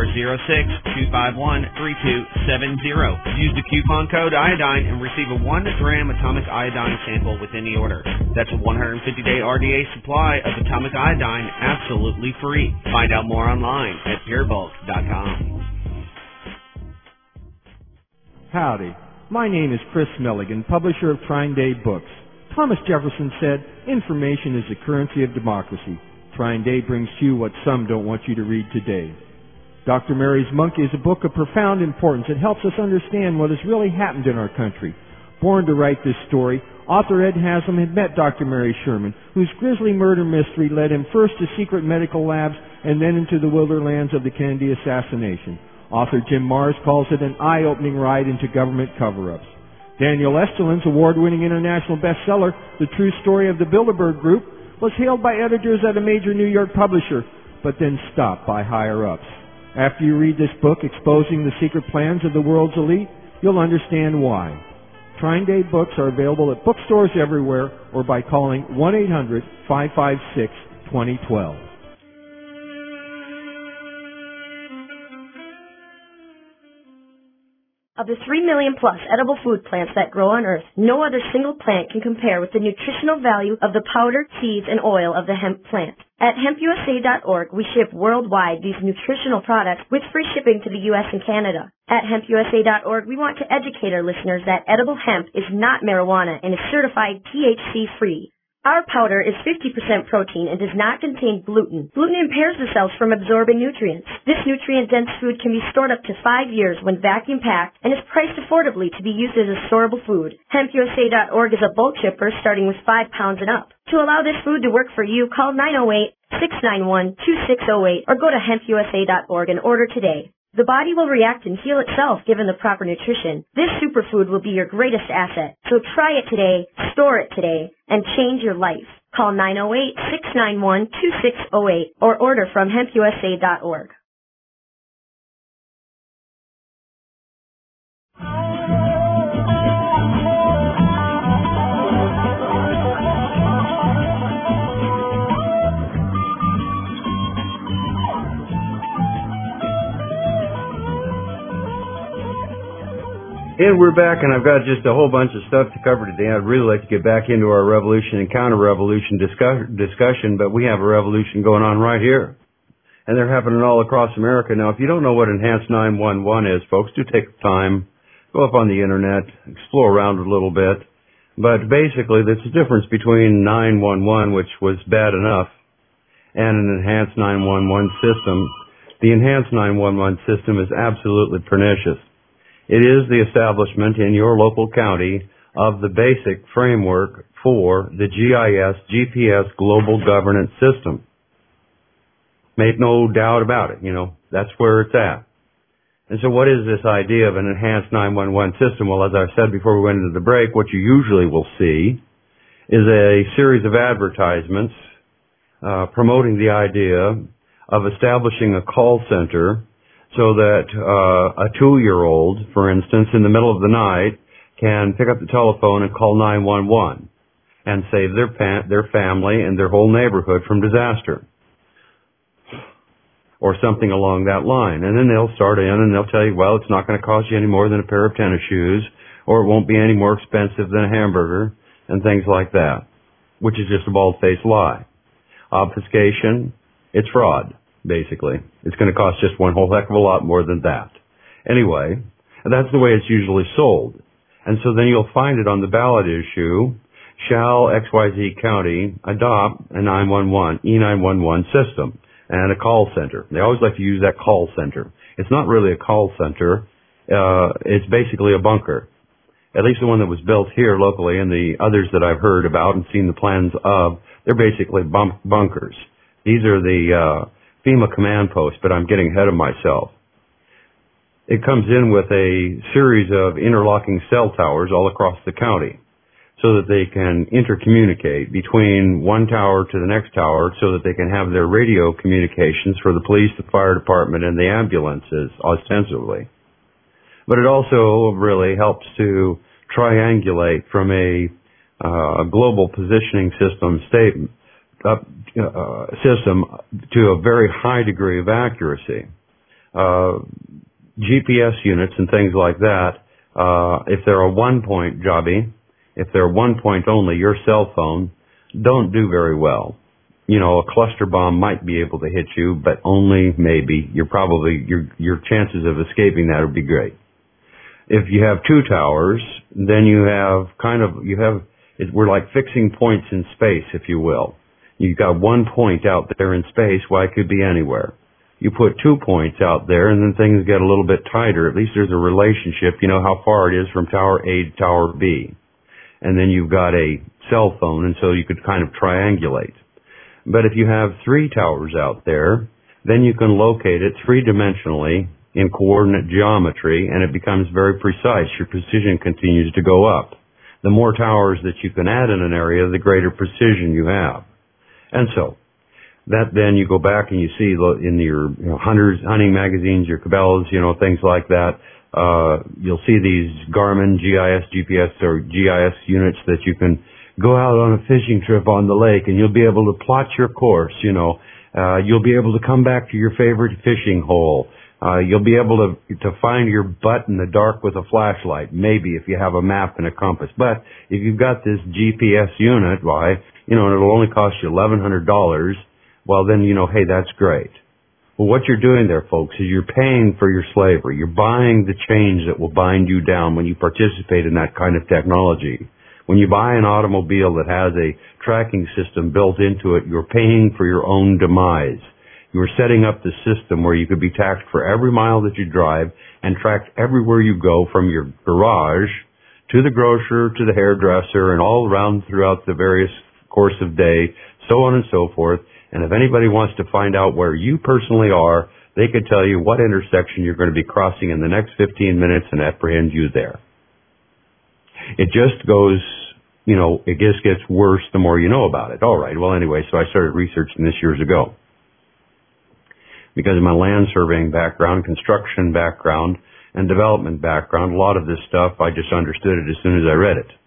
[SPEAKER 13] 406-251-3270. Use the coupon code iodine and receive a 1-gram atomic iodine sample with any order. That's a 150-day RDA supply of atomic iodine absolutely free. Find out more online at purebulk.com.
[SPEAKER 14] Howdy. My name is Chris Milligan, publisher of Trine Day Books. Thomas Jefferson said, information is the currency of democracy. Trine Day brings to you what some don't want you to read today. Dr. Mary's Monkey is a book of profound importance. It helps us understand what has really happened in our country. Born to write this story, author Ed Haslam had met Dr. Mary Sherman, whose grisly murder mystery led him first to secret medical labs and then into the wilderlands of the Kennedy assassination. Author Jim Marrs calls it an eye-opening ride into government cover-ups. Daniel Esterlin's award-winning international bestseller, The True Story of the Bilderberg Group, was hailed by editors at a major New York publisher, but then stopped by higher-ups. After you read this book exposing the secret plans of the world's elite, you'll understand why. Trine Day books are available at bookstores everywhere or by calling 1-800-556-2012.
[SPEAKER 15] Of the 3 million plus edible food plants that grow on Earth, no other single plant can compare with the nutritional value of the powder, seeds, and oil of the hemp plant. At hempusa.org, we ship worldwide these nutritional products with free shipping to the U.S. and Canada. At hempusa.org, we want to educate our listeners that edible hemp is not marijuana and is certified THC-free. Our powder is 50% protein and does not contain gluten. Gluten impairs the cells from absorbing nutrients. This nutrient-dense food can be stored up to 5 years when vacuum-packed and is priced affordably to be used as a storable food. HempUSA.org is a bulk shipper starting with 5 pounds and up. To allow this food to work for you, call 908-691-2608 or go to HempUSA.org and order today. The body will react and heal itself given the proper nutrition. This superfood will be your greatest asset. So try it today, store it today, and change your life. Call 908-691-2608 or order from hempusa.org.
[SPEAKER 2] And we're back, and I've got just a whole bunch of stuff to cover today. I'd really like to get back into our revolution and counter-revolution discussion, but we have a revolution going on right here. And they're happening all across America. Now, if you don't know what Enhanced 911 is, folks, do take the time, go up on the Internet, explore around a little bit. But basically, there's a difference between 911, which was bad enough, and an Enhanced 911 system. The Enhanced 911 system is absolutely pernicious. It is the establishment in your local county of the basic framework for the GIS, GPS Global Governance System. Make no doubt about it, that's where it's at. And so what is this idea of an enhanced 911 system? Well, as I said before we went into the break, what you usually will see is a series of advertisements promoting the idea of establishing a call center so that a 2-year-old, for instance, in the middle of the night can pick up the telephone and call 911 and save their family and their whole neighborhood from disaster or something along that line. And then they'll start in and they'll tell you, well, it's not going to cost you any more than a pair of tennis shoes, or it won't be any more expensive than a hamburger, and things like that, which is just a bald-faced lie. Obfuscation, it's fraud. Basically. It's going to cost just one whole heck of a lot more than that. Anyway, that's the way it's usually sold. And so then you'll find it on the ballot issue, shall XYZ County adopt a 911 system and a call center. They always like to use that call center. It's not really a call center. It's basically a bunker. At least the one that was built here locally, and the others that I've heard about and seen the plans of, they're basically bunkers. These are the FEMA command post, but I'm getting ahead of myself. It comes in with a series of interlocking cell towers all across the county so that they can intercommunicate between one tower to the next tower so that they can have their radio communications for the police, the fire department, and the ambulances, ostensibly. But it also really helps to triangulate from a global positioning system system to a very high degree of accuracy. GPS units and things like that, if they're a one-point jobby, if they're one point only, your cell phone, don't do very well. You know, a cluster bomb might be able to hit you, but only maybe. Your chances of escaping that would be great. If you have two towers, then we're like fixing points in space, if you will. You've got one point out there in space, it could be anywhere. You put 2 points out there, and then things get a little bit tighter. At least there's a relationship. You know how far it is from tower A to tower B. And then you've got a cell phone, and so you could kind of triangulate. But if you have 3 towers out there, then you can locate it three-dimensionally in coordinate geometry, and it becomes very precise. Your precision continues to go up. The more towers that you can add in an area, the greater precision you have. And so, that then you go back and you see in your hunting magazines, your Cabela's, things like that, you'll see these Garmin GIS, GPS, or GIS units that you can go out on a fishing trip on the lake, and you'll be able to plot your course, you'll be able to come back to your favorite fishing hole. You'll be able to find your butt in the dark with a flashlight, maybe if you have a map and a compass. But if you've got this GPS unit, and it'll only cost you $1,100, well then, hey, that's great. Well, what you're doing there, folks, is you're paying for your slavery. You're buying the chains that will bind you down when you participate in that kind of technology. When you buy an automobile that has a tracking system built into it, you're paying for your own demise. You're setting up the system where you could be taxed for every mile that you drive and tracked everywhere you go, from your garage to the grocer to the hairdresser and all around throughout the various course of day, so on and so forth. And if anybody wants to find out where you personally are, they could tell you what intersection you're going to be crossing in the next 15 minutes and apprehend you there. It just goes, it just gets worse the more you know about it. All right, well, anyway, so I started researching this years ago. Because of my land surveying background, construction background, and development background, a lot of this stuff, I just understood it as soon as I read it.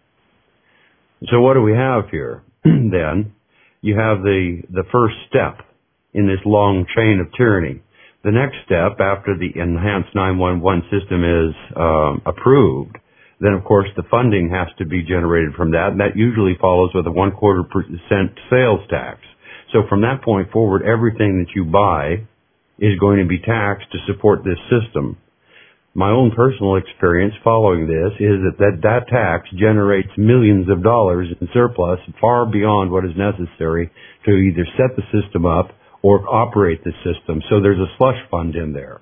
[SPEAKER 2] So what do we have here? Then, you have the first step in this long chain of tyranny. The next step, after the enhanced 911 system is approved, then of course the funding has to be generated from that, and that usually follows with a 0.25% sales tax. So from that point forward, everything that you buy is going to be taxed to support this system. My own personal experience following this is that tax generates millions of dollars in surplus far beyond what is necessary to either set the system up or operate the system. So there's a slush fund in there.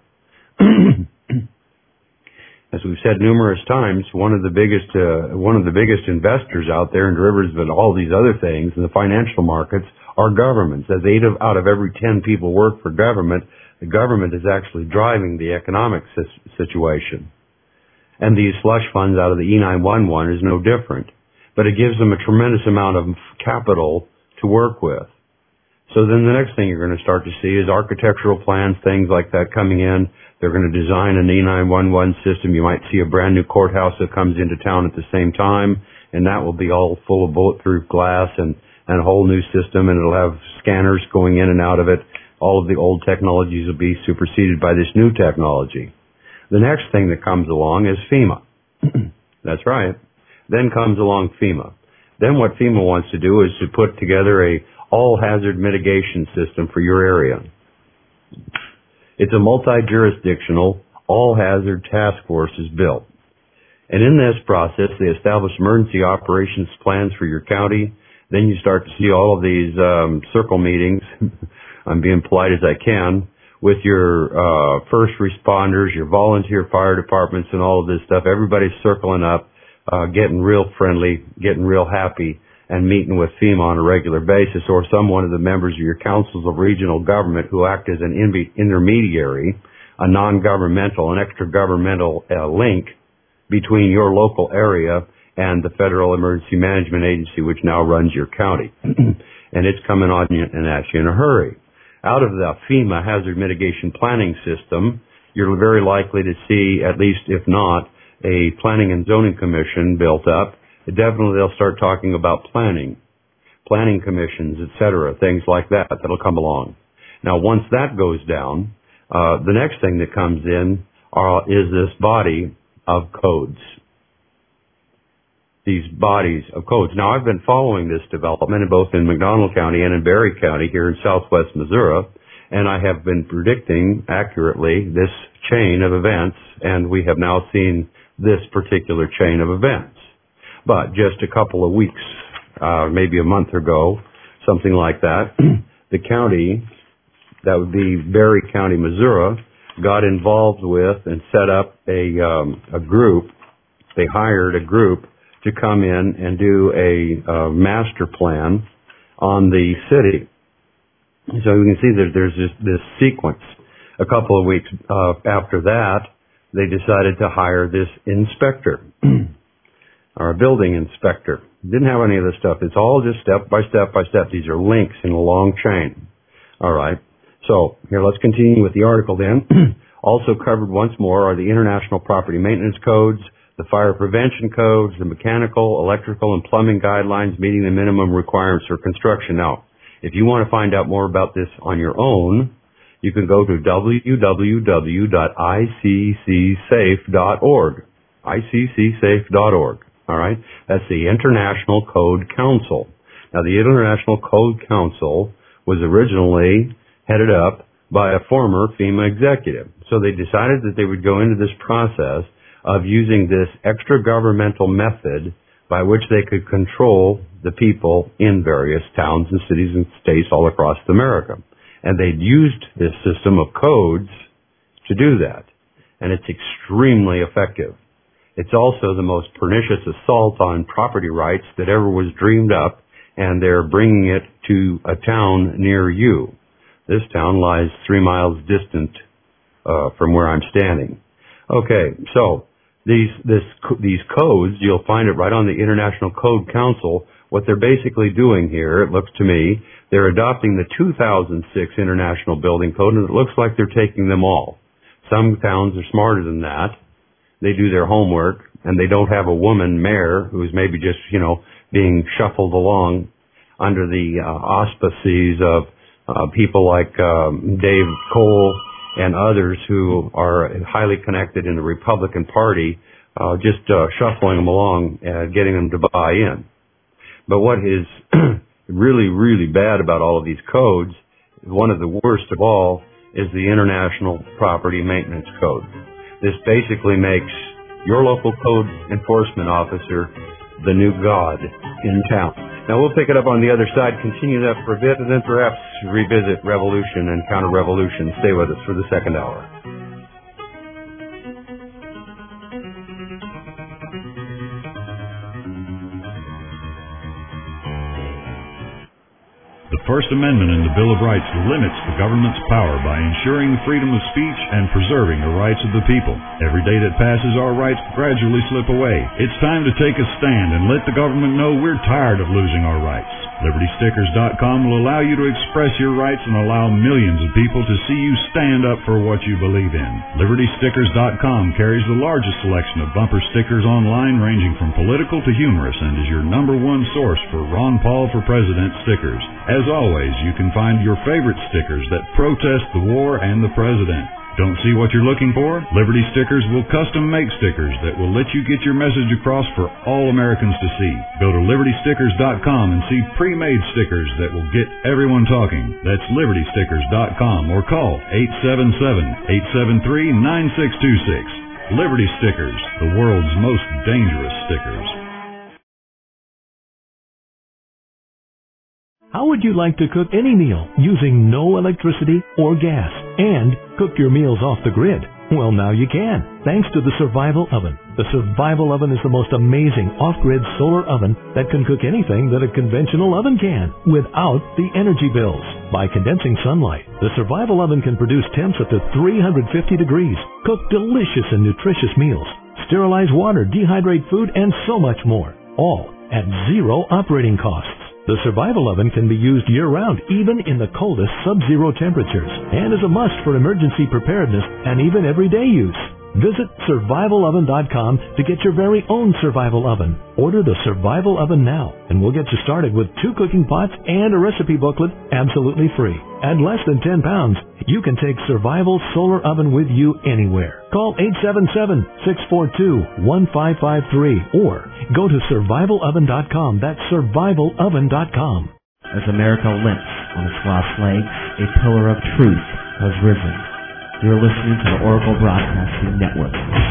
[SPEAKER 2] As we've said numerous times, one of the biggest investors out there in derivatives and all these other things in the financial markets are governments. As 8 out of every 10 people work for government, the government is actually driving the economic situation. And these slush funds out of the E911 is no different. But it gives them a tremendous amount of capital to work with. So then the next thing you're going to start to see is architectural plans, things like that coming in. They're going to design an E911 system. You might see a brand new courthouse that comes into town at the same time, and that will be all full of bulletproof glass and a whole new system, and it'll have scanners going in and out of it. All of the old technologies will be superseded by this new technology. The next thing that comes along is FEMA. That's right. Then comes along FEMA. Then what FEMA wants to do is to put together a all-hazard mitigation system for your area. It's a multi-jurisdictional, all-hazard task force is built. And in this process, they establish emergency operations plans for your county. Then you start to see all of these circle meetings. I'm being polite as I can, with your first responders, your volunteer fire departments, and all of this stuff. Everybody's circling up, getting real friendly, getting real happy, and meeting with FEMA on a regular basis, or one of the members of your councils of regional government who act as an intermediary, a non-governmental, an extra-governmental link between your local area and the Federal Emergency Management Agency, which now runs your county. And it's coming on you and at you in a hurry. Out of the FEMA hazard mitigation planning system, you're very likely to see, at least if not, a planning and zoning commission built up definitely they'll start talking about planning commissions, etc., things like that that'll come along. Now, once that goes down, the next thing that comes in is this body of codes. These bodies of codes. Now, I've been following this development both in McDonald County and in Barry County here in southwest Missouri, and I have been predicting accurately this chain of events, and we have now seen this particular chain of events. But just a couple of weeks, maybe a month ago, something like that, the county, that would be Barry County, Missouri, got involved with and set up a group. They hired a group to come in and do a master plan on the city. So you can see that there's this sequence. A couple of weeks after that, they decided to hire this inspector, or a building inspector. Didn't have any of this stuff. It's all just step by step by step. These are links in a long chain. All right. So here, let's continue with the article then. Also covered once more are the International Property Maintenance Codes, the Fire Prevention Codes, the Mechanical, Electrical, and Plumbing Guidelines meeting the minimum requirements for construction. Now, if you want to find out more about this on your own, you can go to www.iccsafe.org. iccsafe.org. All right? That's the International Code Council. Now, the International Code Council was originally headed up by a former FEMA executive. So they decided that they would go into this process of using this extra-governmental method by which they could control the people in various towns and cities and states all across America. And they'd used this system of codes to do that. And it's extremely effective. It's also the most pernicious assault on property rights that ever was dreamed up, and they're bringing it to a town near you. This town lies 3 miles distant from where I'm standing. Okay, so these codes, you'll find it right on the International Code Council. What they're basically doing here, it looks to me, they're adopting the 2006 International Building Code, and it looks like they're taking them all. Some towns are smarter than that. They do their homework, and they don't have a woman mayor who's maybe just, being shuffled along under the auspices of people like Dave Cole and others who are highly connected in the Republican Party, just shuffling them along and getting them to buy in. But what is really, really bad about all of these codes, one of the worst of all, is the International Property Maintenance Code. This basically makes your local code enforcement officer the new god in town. Now we'll pick it up on the other side, continue that for a bit, and then perhaps revisit revolution and counter-revolution. Stay with us for the second hour.
[SPEAKER 3] The First Amendment in the Bill of Rights limits the government's power by ensuring freedom of speech and preserving the rights of the people. Every day that passes, our rights gradually slip away. It's time to take a stand and let the government know we're tired of losing our rights. LibertyStickers.com will allow you to express your rights and allow millions of people to see you stand up for what you believe in. LibertyStickers.com carries the largest selection of bumper stickers online, ranging from political to humorous, and is your #1 source for Ron Paul for President stickers. As always, you can find your favorite stickers that protest the war and the president. Don't see what you're looking for? Liberty Stickers will custom make stickers that will let you get your message across for all Americans to see. Go to LibertyStickers.com and see pre-made stickers that will get everyone talking. That's LibertyStickers.com or call 877-873-9626. Liberty Stickers, the world's most dangerous stickers.
[SPEAKER 4] How would you like to cook any meal using no electricity or gas and cook your meals off the grid? Well, now you can, thanks to the Survival Oven. The Survival Oven is the most amazing off-grid solar oven that can cook anything that a conventional oven can without the energy bills. By condensing sunlight, the Survival Oven can produce temps up to 350 degrees, cook delicious and nutritious meals, sterilize water, dehydrate food, and so much more, all at zero operating costs. The Survival Oven can be used year-round, even in the coldest sub-zero temperatures, and is a must for emergency preparedness and even everyday use. Visit SurvivalOven.com to get your very own survival oven. Order the Survival Oven now, and we'll get you started with 2 cooking pots and a recipe booklet absolutely free. At less than 10 pounds, you can take Survival Solar Oven with you anywhere. Call 877-642-1553 or go to SurvivalOven.com. That's SurvivalOven.com.
[SPEAKER 16] As America limps on its last legs, a pillar of truth has risen. You're listening to the Oracle Broadcasting Network.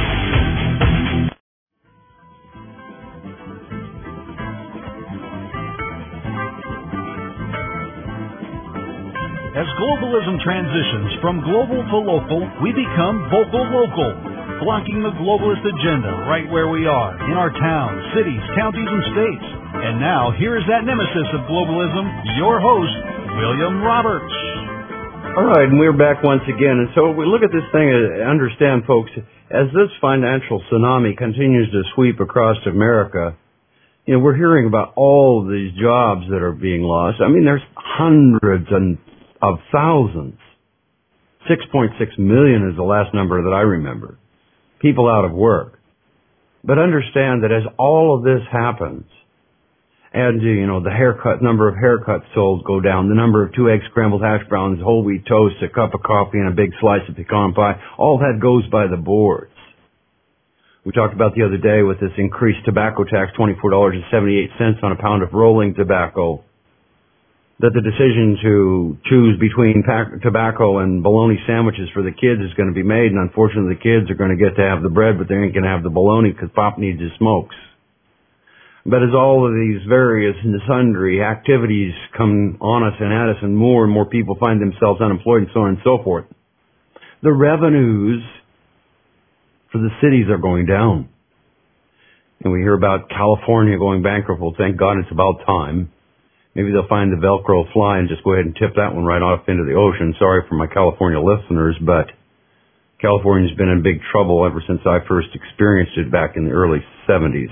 [SPEAKER 1] As globalism transitions from global to local, we become vocal local, blocking the globalist agenda right where we are, in our towns, cities, counties, and states. And now, here is that nemesis of globalism, your host, William Roberts.
[SPEAKER 2] All right, and we're back once again. And so we look at this thing, understand, folks, as this financial tsunami continues to sweep across America, you know, we're hearing about all of these jobs that are being lost. I mean, there's hundreds of thousands. 6.6 million is the last number that I remember. People out of work. But understand that as all of this happens, and, you know, the number of haircuts sold go down, the number of 2 egg scrambled hash browns, whole wheat toast, a cup of coffee, and a big slice of pecan pie, all that goes by the boards. We talked about the other day with this increased tobacco tax, $24.78 on a pound of rolling tobacco, that the decision to choose between tobacco and bologna sandwiches for the kids is going to be made, and unfortunately the kids are going to get to have the bread, but they ain't going to have the bologna because Pop needs his smokes. But as all of these various and sundry activities come on us and at us, and more people find themselves unemployed and so on and so forth, the revenues for the cities are going down. And we hear about California going bankrupt. Well, thank God it's about time. Maybe they'll find the Velcro fly and just go ahead and tip that one right off into the ocean. Sorry for my California listeners, but California's been in big trouble ever since I first experienced it back in the early 70s.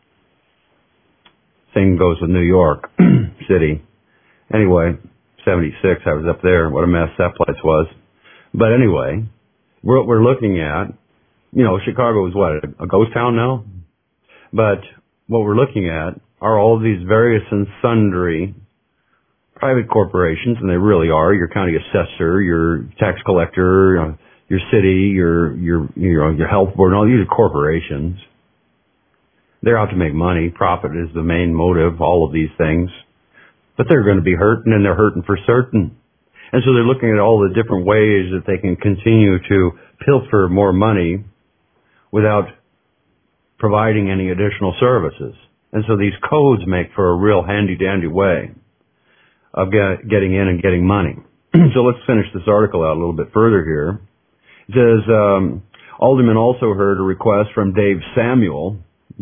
[SPEAKER 2] Same goes with New York City. Anyway, 76, I was up there. What a mess that place was. But anyway, what we're looking at, you know, Chicago is what, a ghost town now? But what we're looking at are all these various and sundry private corporations, and they really are, your county assessor, your tax collector, your city, your health board, and all these are corporations. They're out to make money. Profit is the main motive, all of these things. But they're going to be hurting, and they're hurting for certain. And so they're looking at all the different ways that they can continue to pilfer more money without providing any additional services. And so these codes make for a real handy-dandy way of getting in and getting money. So let's finish this article out a little bit further here. It says, Alderman also heard a request from Dave Samuel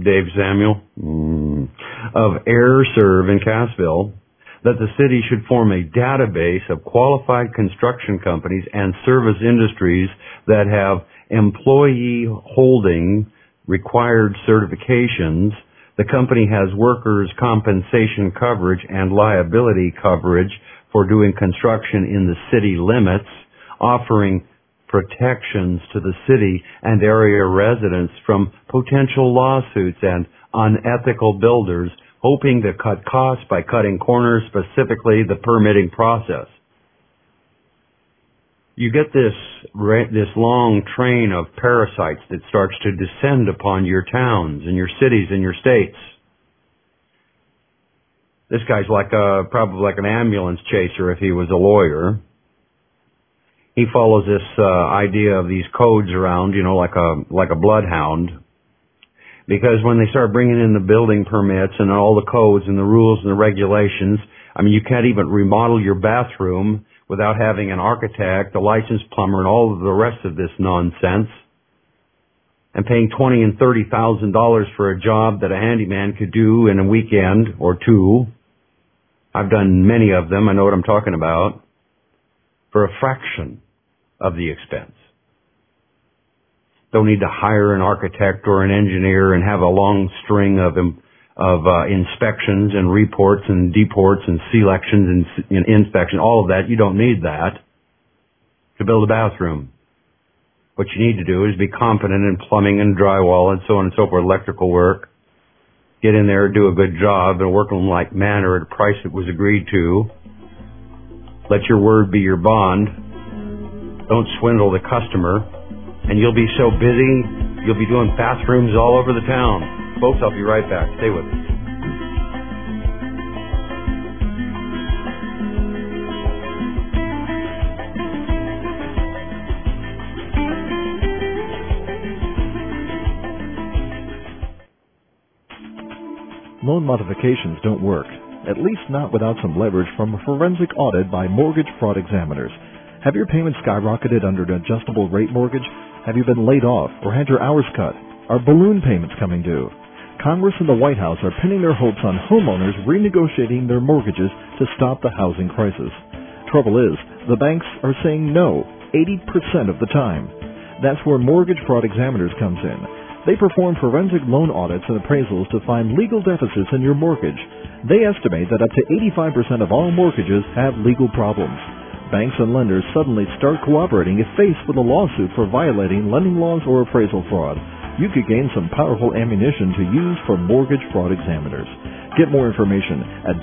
[SPEAKER 2] of AirServe in Cassville, that the city should form a database of qualified construction companies and service industries that have employee holding required certifications. The company has workers' compensation coverage and liability coverage for doing construction in the city limits, offering protections to the city and area residents from potential lawsuits and unethical builders, hoping to cut costs by cutting corners, specifically the permitting process. You get this long train of parasites that starts to descend upon your towns and your cities and your states. This guy's probably like an ambulance chaser if he was a lawyer. He follows this idea of these codes around, you know, like a bloodhound. Because when they start bringing in the building permits and all the codes and the rules and the regulations, I mean, you can't even remodel your bathroom without having an architect, a licensed plumber, and all of the rest of this nonsense. And paying $20,000 and $30,000 for a job that a handyman could do in a weekend or two. I've done many of them. I know what I'm talking about. For a fraction of the expense. Don't need to hire an architect or an engineer and have a long string of inspections and reports and deports and selections and inspection. All of that. You don't need that to build a bathroom. What you need to do is be competent in plumbing and drywall and so on and so forth, electrical work. Get in there, do a good job, and work them like man or at a price that was agreed to. Let your word be your bond. Don't swindle the customer. And you'll be so busy, you'll be doing bathrooms all over the town. Folks, I'll be right back. Stay with us.
[SPEAKER 5] Loan modifications don't work, at least not without some leverage from a forensic audit by mortgage fraud examiners. Have your payments skyrocketed under an adjustable rate mortgage? Have you been laid off or had your hours cut? Are balloon payments coming due? Congress and the White House are pinning their hopes on homeowners renegotiating their mortgages to stop the housing crisis. Trouble is, the banks are saying no 80% of the time. That's where mortgage fraud examiners comes in. They perform forensic loan audits and appraisals to find legal deficits in your mortgage. They estimate that up to 85% of all mortgages have legal problems. Banks and lenders suddenly start cooperating if faced with a lawsuit for violating lending laws or appraisal fraud. You could gain some powerful ammunition to use for mortgage fraud examiners. Get more information at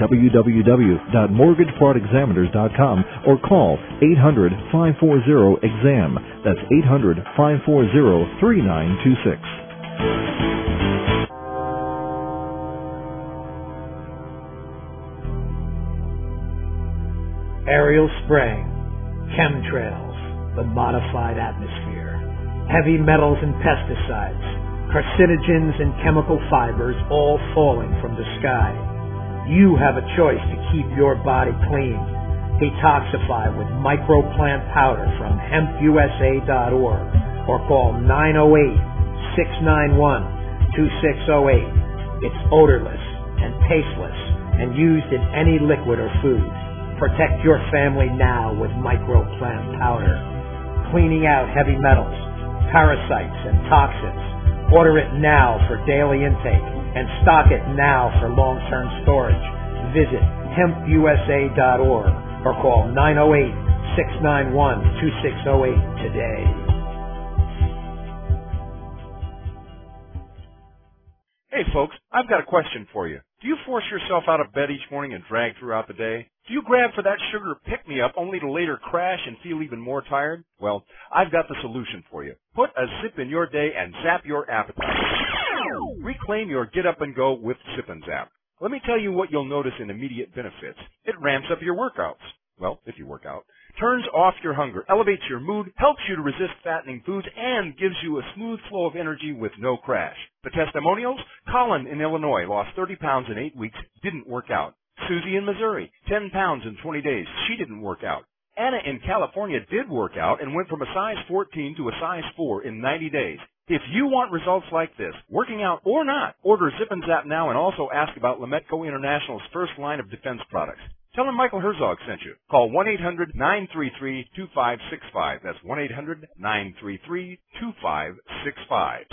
[SPEAKER 5] www.mortgagefraudexaminers.com or call 800-540-EXAM. That's 800-540-3926.
[SPEAKER 6] Aerial spraying, chemtrails, the modified atmosphere, heavy metals and pesticides, carcinogens and chemical fibers all falling from the sky. You have a choice to keep your body clean. Detoxify with microplant powder from hempusa.org or call 908-691-2608. It's odorless and tasteless and used in any liquid or food. Protect your family now with microplant powder. Cleaning out heavy metals, parasites, and toxins. Order it now for daily intake and stock it now for long-term storage. Visit hempusa.org or call 908-691-2608 today.
[SPEAKER 7] Hey folks, I've got a question for you. Do you force yourself out of bed each morning and drag throughout the day? Do you grab for that sugar pick-me-up only to later crash and feel even more tired? Well, I've got the solution for you. Put a zip in your day and zap your appetite. Reclaim your get up and go with Zip and Zap. Let me tell you what you'll notice in immediate benefits. It ramps up your workouts. Well, if you work out. Turns off your hunger, elevates your mood, helps you to resist fattening foods, and gives you a smooth flow of energy with no crash. The testimonials? Colin in Illinois lost 30 pounds in 8 weeks, didn't work out. Susie in Missouri, 10 pounds in 20 days, she didn't work out. Anna in California did work out and went from a size 14 to a size 4 in 90 days. If you want results like this, working out or not, order Zip and Zap now and also ask about Lametco International's first line of defense products. Tell them Michael Herzog sent you. Call 1-800-933-2565. That's 1-800-933-2565.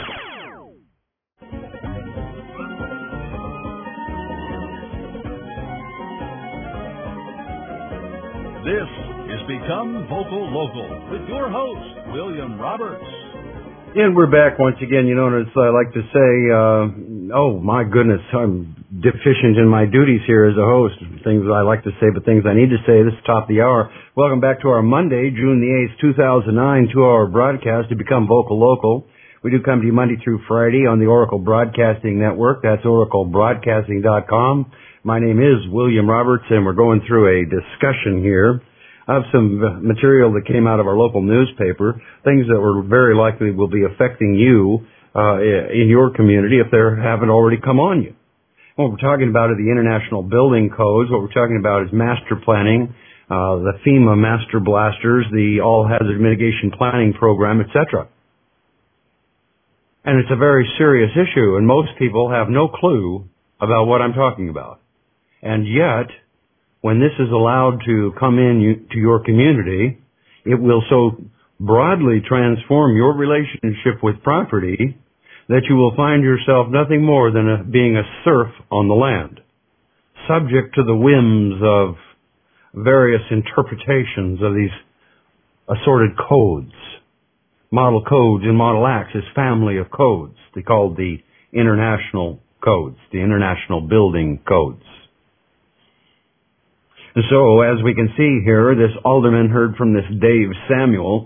[SPEAKER 1] This is Become Vocal Local with your host, William Roberts.
[SPEAKER 2] And we're back once again. You know, as I like to say, oh my goodness, I'm deficient in my duties here as a host. Things I like to say, but things I need to say. This is top of the hour. Welcome back to our Monday, June the 8th, 2009, 2-hour broadcast to Become Vocal Local. We do come to you Monday through Friday on the Oracle Broadcasting Network. That's oraclebroadcasting.com. My name is William Roberts, and we're going through a discussion here of some material that came out of our local newspaper, things that were very likely will be affecting you in your community if they haven't already come on you. What we're talking about are the International Building Codes. What we're talking about is master planning, the FEMA Master Blasters, the All Hazard Mitigation Planning Program, etc. And it's a very serious issue, and most people have no clue about what I'm talking about. And yet, when this is allowed to come in to your community, it will so broadly transform your relationship with property that you will find yourself nothing more than being a serf on the land, subject to the whims of various interpretations of these assorted codes. model codes and model acts as family of codes. They called the international codes, the international building codes. And so, as we can see here, this alderman heard from this Dave Samuel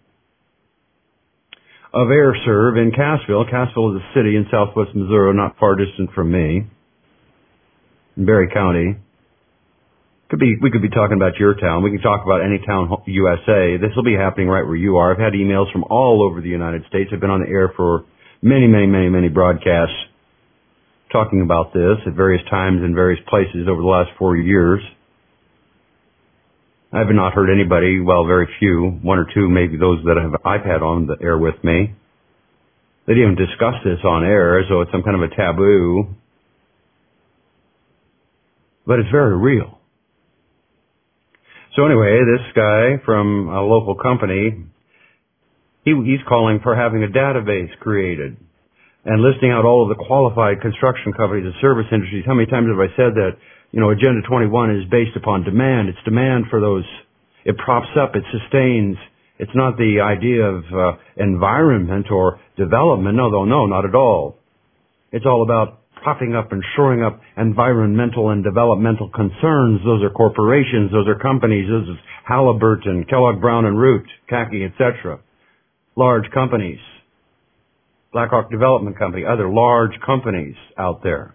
[SPEAKER 2] of AirServe in Cassville. Cassville is a city in southwest Missouri, not far distant from me, in Berry County. We could be talking about your town. We can talk about any town, USA. This will be happening right where you are. I've had emails from all over the United States. I've been on the air for many broadcasts talking about this at various times in various places over the last 4 years. I have not heard anybody, well, very few, one or two, maybe those that I've had on the air with me. They didn't even discuss this on air, so it's some kind of a taboo. But it's very real. So anyway, this guy from a local company, he's calling for having a database created and listing out all of the qualified construction companies and service industries. How many times have I said that, Agenda 21 is based upon demand. It's demand for those. It props up. It sustains. It's not the idea of environment or development. No, not at all. It's all about propping up and shoring up environmental and developmental concerns. Those are corporations. Those are companies. Those are Halliburton, Kellogg Brown and Root, Khaki, etc. Large companies. BlackRock Development Company, other large companies out there.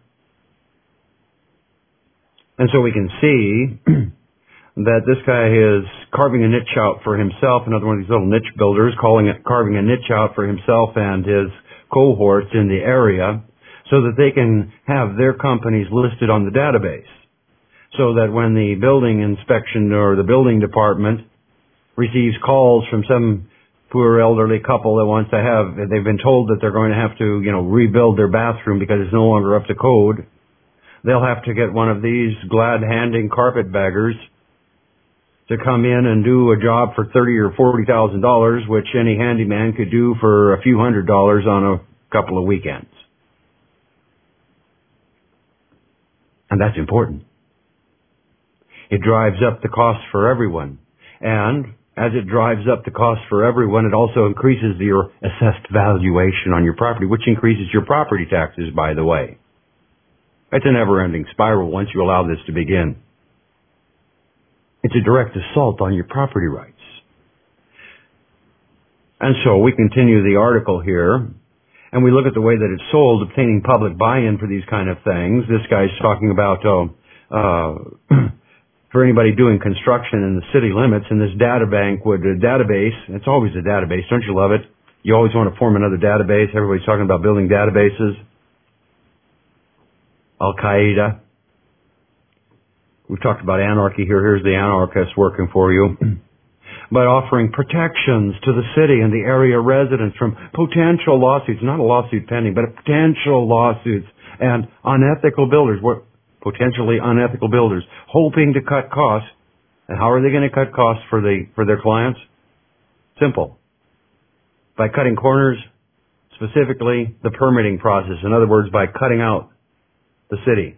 [SPEAKER 2] And so we can see that this guy is carving a niche out for himself, another one of these little niche builders, carving a niche out for himself and his cohorts in the area so that they can have their companies listed on the database. So that when the building inspection or the building department receives calls from some poor elderly couple that they've been told that they're going to have to, rebuild their bathroom because it's no longer up to code, they'll have to get one of these glad-handing carpetbaggers to come in and do a job for $30,000 or $40,000, which any handyman could do for a few $100s on a couple of weekends. And that's important. It drives up the cost for everyone. And as it drives up the cost for everyone, it also increases your assessed valuation on your property, which increases your property taxes, by the way. It's a never-ending spiral once you allow this to begin. It's a direct assault on your property rights. And so we continue the article here, and we look at the way that it's sold, obtaining public buy-in for these kind of things. This guy's talking about for anybody doing construction in the city limits, and this database, it's always a database, don't you love it? You always want to form another database. Everybody's talking about building databases. Al-Qaeda. We've talked about anarchy here. Here's the anarchist working for you. By offering protections to the city and the area residents from potential lawsuits, not a lawsuit pending, but potential lawsuits and unethical builders, potentially unethical builders, hoping to cut costs. And how are they going to cut costs for their clients? Simple. By cutting corners, specifically the permitting process. In other words, by cutting out the city.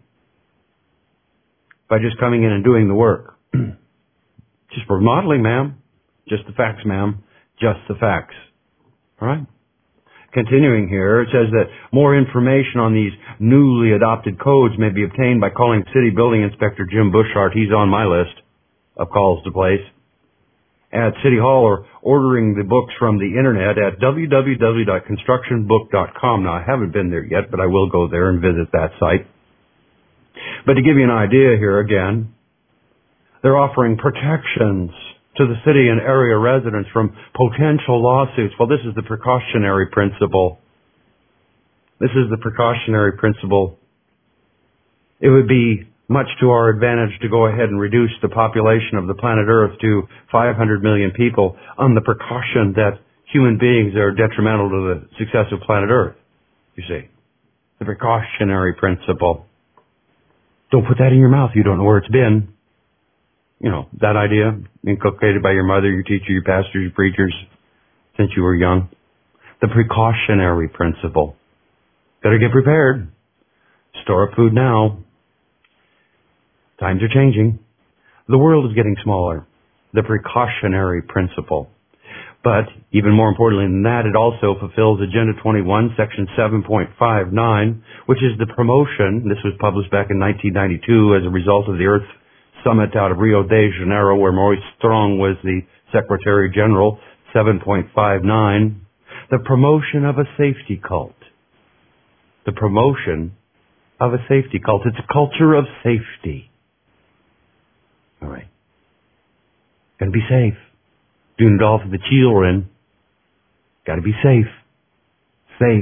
[SPEAKER 2] By just coming in and doing the work. Just remodeling, ma'am. Just the facts, ma'am. Just the facts. All right? Continuing here, it says that more information on these newly adopted codes may be obtained by calling City Building Inspector Jim Bushart. He's on my list of calls to place. At City Hall or ordering the books from the internet at www.constructionbook.com. Now, I haven't been there yet, but I will go there and visit that site. But to give you an idea here again, they're offering protections to the city and area residents from potential lawsuits. Well, this is the precautionary principle. This is the precautionary principle. It would be much to our advantage to go ahead and reduce the population of the planet Earth to 500 million people on the precaution that human beings are detrimental to the success of planet Earth. You see, the precautionary principle. Don't put that in your mouth. You don't know where it's been. That idea inculcated by your mother, your teacher, your pastors, your preachers since you were young. The precautionary principle. Better get prepared. Store up food now. Times are changing. The world is getting smaller. The precautionary principle. But even more importantly than that, it also fulfills Agenda 21, Section 7.59, which is the promotion. This was published back in 1992 as a result of the Earth Summit out of Rio de Janeiro, where Maurice Strong was the Secretary General. 7.59, the promotion of a safety cult. The promotion of a safety cult. It's a culture of safety. All right. Gotta be safe. Doing it all for the children. Gotta be safe. Safe.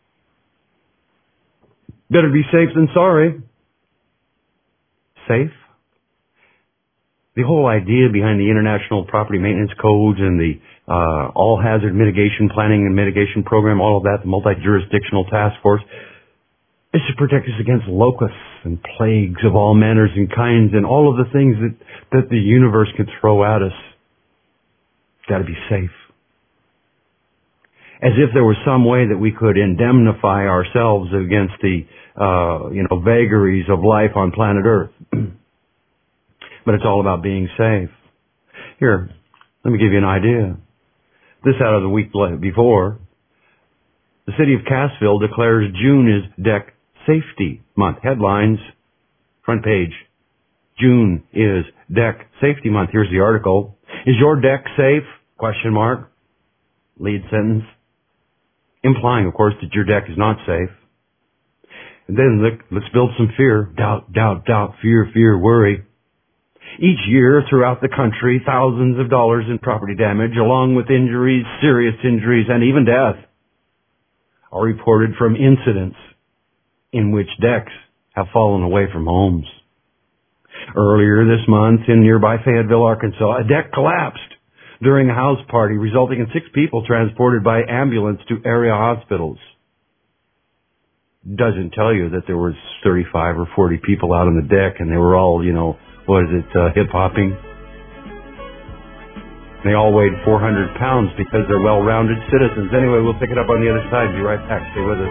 [SPEAKER 2] Better be safe than sorry. Safe. The whole idea behind the International Property Maintenance Codes and the All Hazard Mitigation Planning and Mitigation Program, all of that, the Multi-Jurisdictional Task Force, is to protect us against locusts and plagues of all manners and kinds and all of the things that the universe can throw at us. Got to be safe. As if there was some way that we could indemnify ourselves against the, vagaries of life on planet Earth. But it's all about being safe. Here, let me give you an idea. This out of the week before. The city of Cassville declares June is Deck Safety Month. Headlines, front page. June is Deck Safety Month. Here's the article. Is your deck safe? Question mark. Lead sentence. Implying, of course, that your deck is not safe. And then let's build some fear. Doubt, fear, worry. Each year throughout the country, thousands of dollars in property damage, along with injuries, serious injuries, and even death, are reported from incidents in which decks have fallen away from homes. Earlier this month in nearby Fayetteville, Arkansas, a deck collapsed during a house party, resulting in 6 people transported by ambulance to area hospitals. Doesn't tell you that there was 35 or 40 people out on the deck and they were all, hip-hopping. They all weighed 400 pounds because they're well-rounded citizens. Anyway, we'll pick it up on the other side. Be right back. Stay with us.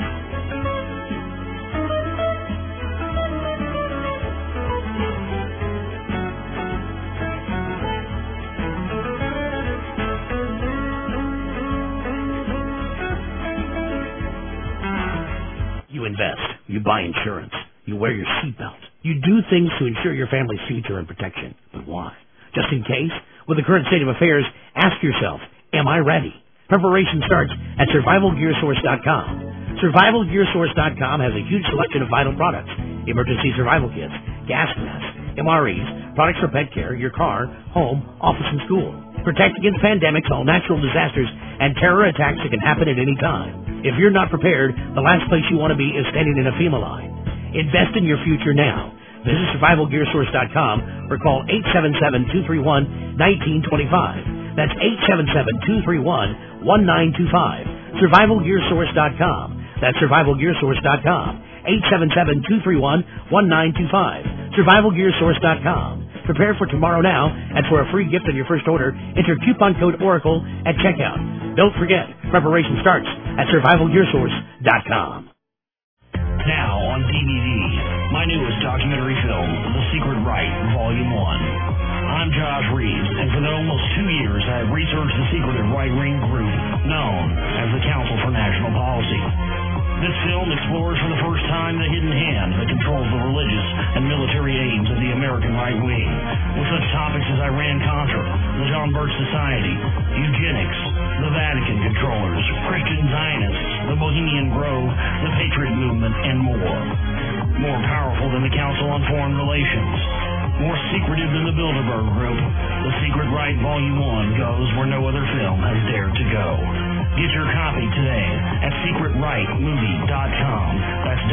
[SPEAKER 8] You invest. You buy insurance. You wear your seatbelt. You do things to ensure your family's future and protection. But why? Just in case? With the current state of affairs, ask yourself, am I ready? Preparation starts at SurvivalGearSource.com. SurvivalGearSource.com has a huge selection of vital products, emergency survival kits, gas masks, MREs, products for pet care, your car, home, office, and school. Protect against pandemics, all natural disasters, and terror attacks that can happen at any time. If you're not prepared, the last place you want to be is standing in a FEMA line. Invest in your future now. Visit SurvivalGearSource.com or call 877-231-1925. That's 877-231-1925. SurvivalGearSource.com. That's SurvivalGearSource.com. 877-231-1925. SurvivalGearSource.com. Prepare for tomorrow now, and for a free gift on your first order, enter coupon code Oracle at checkout. Don't forget, preparation starts at SurvivalGearSource.com.
[SPEAKER 17] Now on DVD, my newest documentary film, The Secret Right, Volume 1. I'm Josh Reeves, and for almost 2 years I have researched the secret of right-wing group known as the Council for National Policy. This film explores for the first time the hidden hand that controls the religious and military aims of the American right wing, with such topics as Iran-Contra, the John Birch Society, eugenics, the Vatican controllers, Christian Zionists, the Bohemian Grove, the Patriot Movement, and more. More powerful than the Council on Foreign Relations. More secretive than the Bilderberg Group. The Secret Right Volume 1 goes where no other film has dared to go. Get your copy today at secretrightmovie.com. That's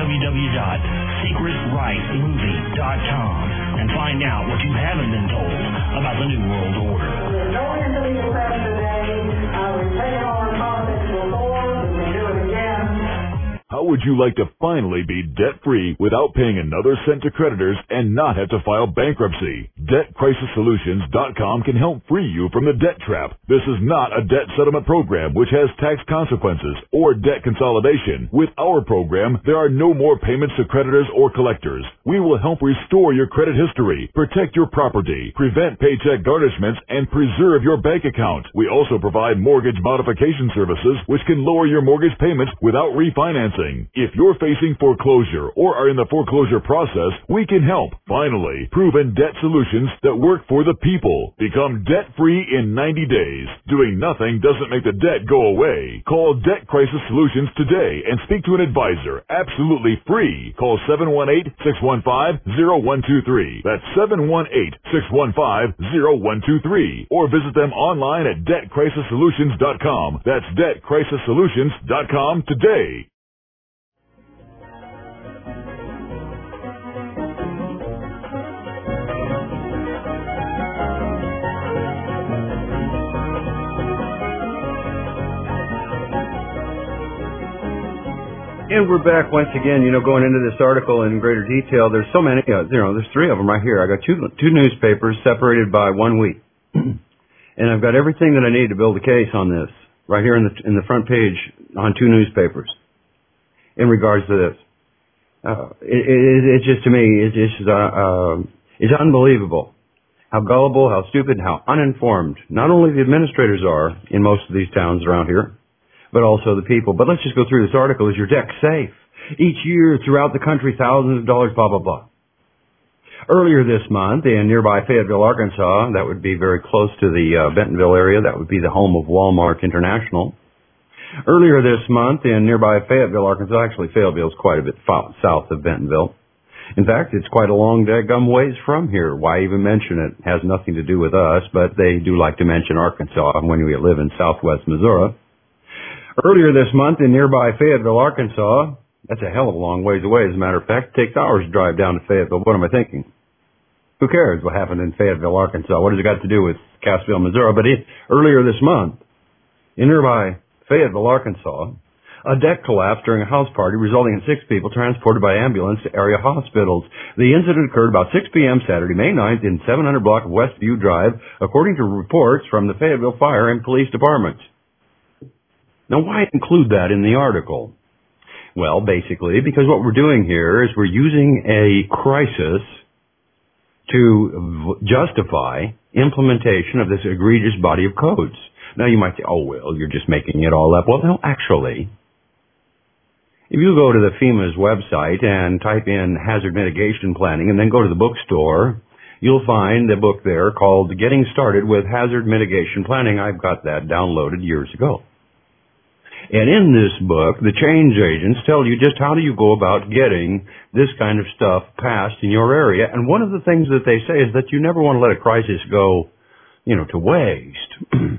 [SPEAKER 17] www.secretrightmovie.com. And find out what you haven't been told about the New World Order.
[SPEAKER 10] Going into legal session today, we've taken on topics before, we can do it again.
[SPEAKER 11] How How would you like to finally be debt-free without paying another cent to creditors and not have to file bankruptcy? DebtCrisisSolutions.com can help free you from the debt trap. This is not a debt settlement program which has tax consequences or debt consolidation. With our program, there are no more payments to creditors or collectors. We will help restore your credit history, protect your property, prevent paycheck garnishments, and preserve your bank account. We also provide mortgage modification services which can lower your mortgage payments without refinancing. If you're facing foreclosure or are in the foreclosure process, we can help. Finally, proven debt solutions that work for the people. Become debt-free in 90 days. Doing nothing doesn't make the debt go away. Call Debt Crisis Solutions today and speak to an advisor. Absolutely free. Call 718-615-0123. That's 718-615-0123. Or visit them online at DebtCrisisSolutions.com. That's DebtCrisisSolutions.com today.
[SPEAKER 2] And we're back once again, going into this article in greater detail. There's so many, there's three of them right here. I got two newspapers separated by 1 week. And I've got everything that I need to build a case on this, right here in the front page on two newspapers in regards to this. It's just, to me, it's unbelievable how gullible, how stupid, how uninformed not only the administrators are in most of these towns around here, but also the people. But let's just go through this article. Is your debt safe? Each year throughout the country, thousands of dollars, blah, blah, blah. Earlier this month in nearby Fayetteville, Arkansas, that would be very close to the Bentonville area. That would be the home of Walmart International. Earlier this month in nearby Fayetteville, Arkansas, actually Fayetteville is quite a bit south of Bentonville. In fact, it's quite a long daggum ways from here. Why even mention it? It has nothing to do with us, but they do like to mention Arkansas when we live in southwest Missouri. Earlier this month in nearby Fayetteville, Arkansas, that's a hell of a long ways away. As a matter of fact, it takes hours to drive down to Fayetteville. What am I thinking? Who cares what happened in Fayetteville, Arkansas? What has it got to do with Cassville, Missouri? But earlier this month, in nearby Fayetteville, Arkansas, a deck collapsed during a house party, resulting in 6 people transported by ambulance to area hospitals. The incident occurred about 6 p.m. Saturday, May 9th, in 700 block of Westview Drive, according to reports from the Fayetteville Fire and Police Departments. Now, why include that in the article? Well, basically, because what we're doing here is we're using a crisis to justify implementation of this egregious body of codes. Now, you might say, oh, well, you're just making it all up. Well, no, actually, if you go to the FEMA's website and type in hazard mitigation planning and then go to the bookstore, you'll find a book there called Getting Started with Hazard Mitigation Planning. I've got that downloaded years ago. And in this book, the change agents tell you just how do you go about getting this kind of stuff passed in your area. And one of the things that they say is that you never want to let a crisis go, to waste.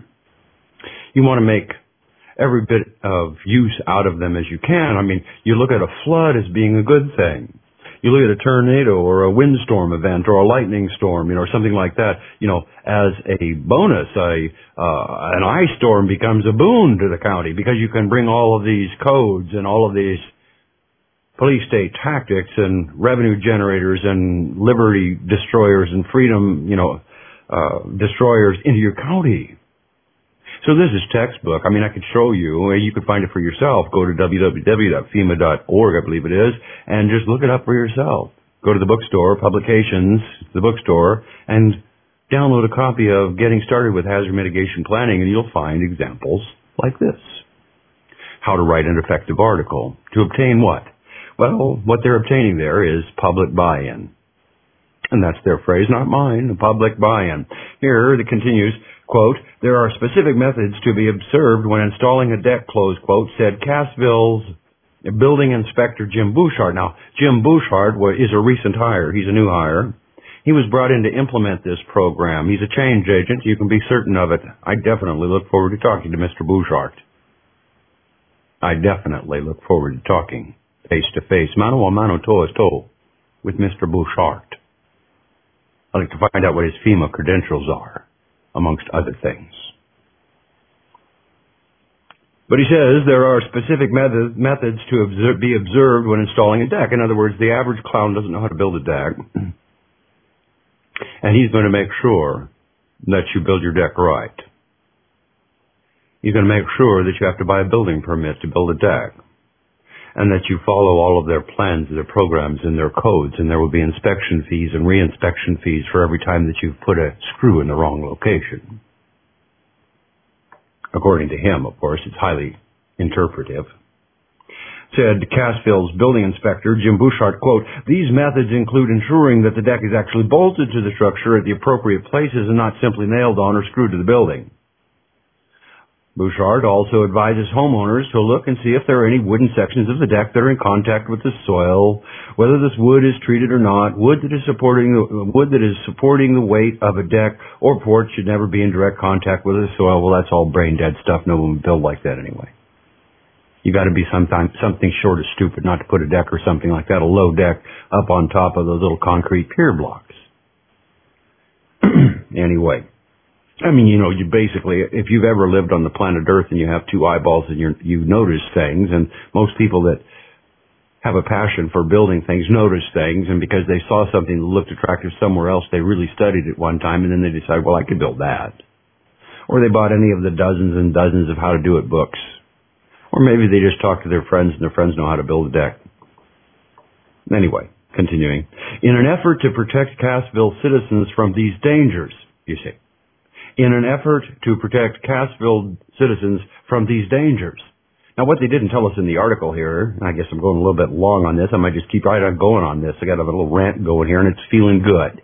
[SPEAKER 2] You want to make every bit of use out of them as you can. I mean, you look at a flood as being a good thing. You look at a tornado or a windstorm event or a lightning storm, or something like that, as a bonus. An ice storm becomes a boon to the county because you can bring all of these codes and all of these police state tactics and revenue generators and liberty destroyers and freedom, destroyers into your county. So this is textbook. I mean, I could show you. You could find it for yourself. Go to www.fema.org, I believe it is, and just look it up for yourself. Go to the bookstore, publications, the bookstore, and download a copy of Getting Started with Hazard Mitigation Planning, and you'll find examples like this. How to write an effective article. To obtain what? Well, what they're obtaining there is public buy-in. And that's their phrase, not mine, public buy-in. Here it continues, quote, there are specific methods to be observed when installing a deck, close quote, said Cassville's building inspector Jim Bouchard. Now, Jim Bouchard is a recent hire. He's a new hire. He was brought in to implement this program. He's a change agent. You can be certain of it. I definitely look forward to talking to Mr. Bouchard. I definitely look forward to talking face-to-face, mano a mano, toe to toe, with Mr. Bouchard. I'd like to find out what his FEMA credentials are, amongst other things. But he says there are specific methods to be observed when installing a deck. In other words, the average clown doesn't know how to build a deck. And he's going to make sure that you build your deck right. He's going to make sure that you have to buy a building permit to build a deck. And that you follow all of their plans, their programs, and their codes. And there will be inspection fees and re-inspection fees for every time that you've put a screw in the wrong location. According to him, of course, it's highly interpretive. Said Cassville's building inspector, Jim Bouchard, quote, "These methods include ensuring that the deck is actually bolted to the structure at the appropriate places and not simply nailed on or screwed to the building." Bouchard also advises homeowners to look and see if there are any wooden sections of the deck that are in contact with the soil, whether this wood is treated or not. Wood that is supporting the weight of a deck or porch should never be in direct contact with the soil. Well, that's all brain dead stuff. No one would build like that anyway. You got to be something short of stupid not to put a deck or something like that, a low deck, up on top of those little concrete pier blocks. Anyway. I mean, you basically, if you've ever lived on the planet Earth and you have two eyeballs and you notice things, and most people that have a passion for building things notice things, and because they saw something that looked attractive somewhere else, they really studied it one time, and then they decide, well, I could build that. Or they bought any of the dozens and dozens of how to do it books. Or maybe they just talked to their friends, and their friends know how to build a deck. Anyway, continuing. In an effort to protect Cassville citizens from these dangers, you see. In an effort to protect Cassville citizens from these dangers. Now, what they didn't tell us in the article here, and I guess I'm going a little bit long on this, I might just keep right on going on this. I got a little rant going here, and it's feeling good.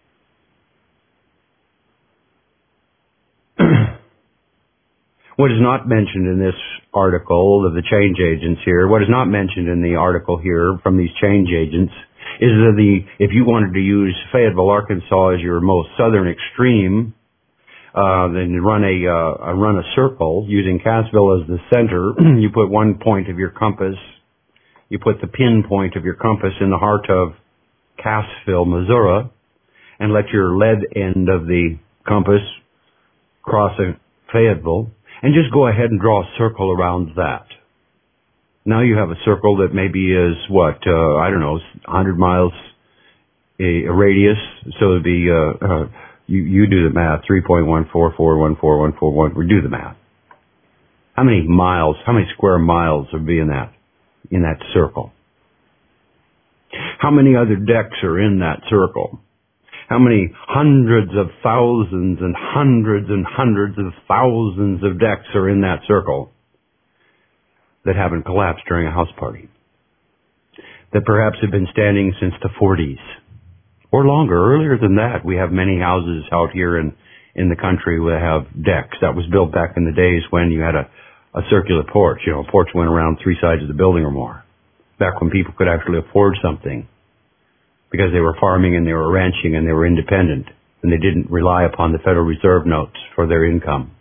[SPEAKER 2] What is not mentioned in this article of the change agents here, what is not mentioned in the article here from these change agents is that if you wanted to use Fayetteville, Arkansas as your most southern extreme, then you run a circle using Cassville as the center. You put one point of your compass, you put the pin point of your compass in the heart of Cassville, Missouri, and let your lead end of the compass cross Fayetteville, and just go ahead and draw a circle around that. Now you have a circle that maybe is 100 miles a radius, so it'd be You do the math, 3.144141441. We do the math. How many square miles would be in that circle? How many other decks are in that circle? How many hundreds of thousands and hundreds of thousands of decks are in that circle that haven't collapsed during a house party? That perhaps have been standing since the 40s. Or longer, earlier than that. We have many houses out here in the country that have decks. That was built back in the days when you had a circular porch. A porch went around three sides of the building or more. Back when people could actually afford something. Because they were farming and they were ranching and they were independent. And they didn't rely upon the Federal Reserve notes for their income.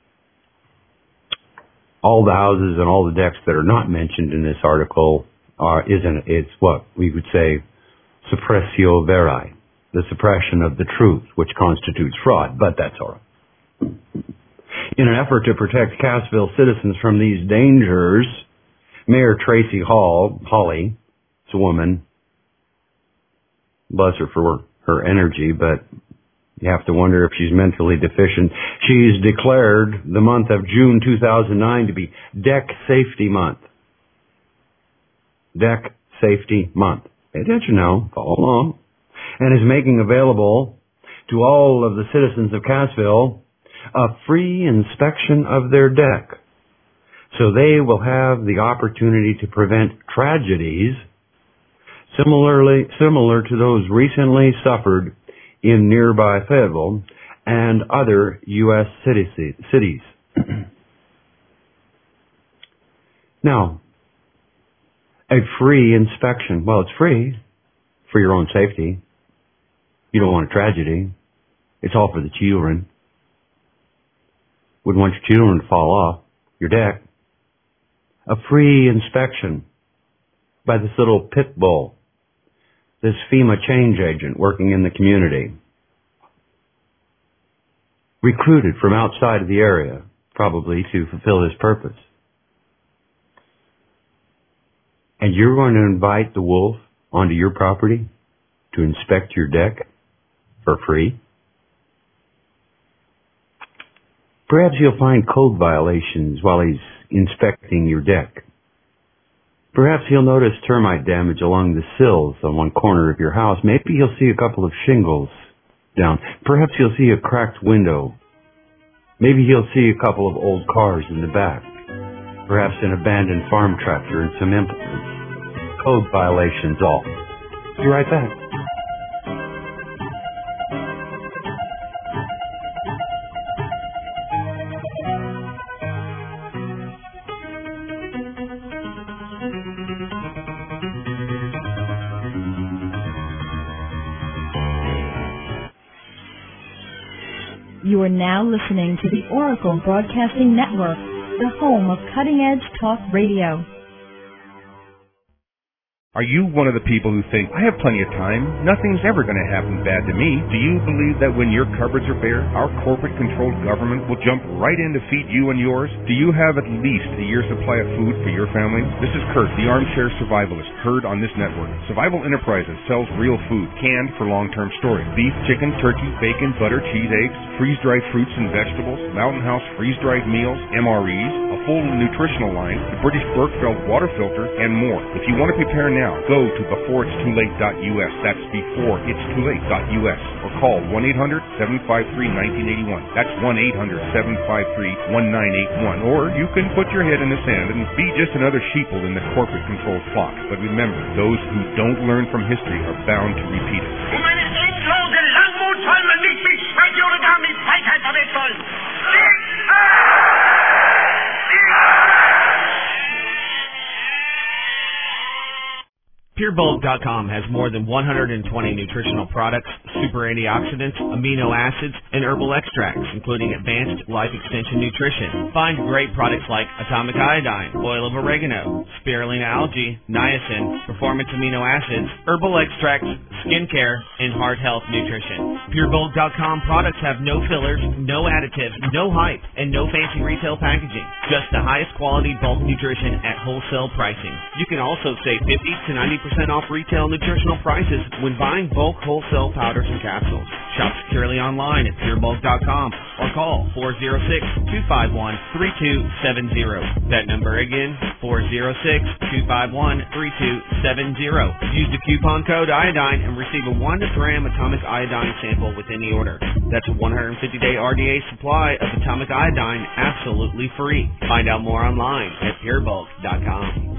[SPEAKER 2] All the houses and all the decks that are not mentioned in this article it's what we would say suppressio veri, the suppression of the truth, which constitutes fraud, but that's all right. In an effort to protect Cassville citizens from these dangers, Mayor Tracy Hawley, it's a woman, bless her for her energy, but you have to wonder if she's mentally deficient. She's declared the month of June 2009 to be Deck Safety Month. Deck Safety Month. Pay attention now, follow along, and is making available to all of the citizens of Cassville a free inspection of their deck. So they will have the opportunity to prevent tragedies similar to those recently suffered in nearby Fayetteville and other U.S. cities. Now, a free inspection. Well, it's free for your own safety. You don't want a tragedy. It's all for the children. Wouldn't want your children to fall off your deck. A free inspection by this little pit bull, this FEMA change agent working in the community, recruited from outside of the area, probably to fulfill his purpose. And you're going to invite the wolf onto your property to inspect your deck for free? Perhaps you'll find code violations while he's inspecting your deck. Perhaps he'll notice termite damage along the sills on one corner of your house. Maybe he'll see a couple of shingles down. Perhaps he'll see a cracked window. Maybe he'll see a couple of old cars in the back. Perhaps an abandoned farm tractor and some implements. Code violations all. Be right back.
[SPEAKER 9] You are now listening to the Oracle Broadcasting Network, the home of cutting-edge talk radio.
[SPEAKER 12] Are you one of the people who think, I have plenty of time, nothing's ever going to happen bad to me? Do you believe that when your cupboards are bare, our corporate-controlled government will jump right in to feed you and yours? Do you have at least a year's supply of food for your family? This is Kurt, the armchair survivalist, heard on this network. Survival Enterprises sells real food, canned for long-term storage. Beef, chicken, turkey, bacon, butter, cheese, eggs, freeze-dried fruits and vegetables, Mountain House freeze-dried meals, MREs, a full nutritional line, the British Berkefeld water filter, and more. If you want to prepare now, go to beforeitstoolate.us. That's beforeitstoolate.us. Or call 1-800-753-1981. That's 1-800-753-1981. Or you can put your head in the sand and be just another sheeple in the corporate-controlled flock. But remember, those who don't learn from history are bound to repeat it.
[SPEAKER 13] PureBulk.com has more than 120 nutritional products, super antioxidants, amino acids, and herbal extracts, including advanced life extension nutrition. Find great products like atomic iodine, oil of oregano, spirulina algae, niacin, performance amino acids, herbal extracts, skincare, and heart health nutrition. PureBulk.com products have no fillers, no additives, no hype, and no fancy retail packaging. Just the highest quality bulk nutrition at wholesale pricing. You can also save 50 to 90% off retail nutritional prices when buying bulk wholesale powders and capsules. Shop securely online at purebulk.com or call 406-251-3270. That number again, 406-251-3270. Use the coupon code iodine and receive a 1 gram atomic iodine sample with any order. That's a 150-day RDA supply of atomic iodine absolutely free. Find out more online at purebulk.com.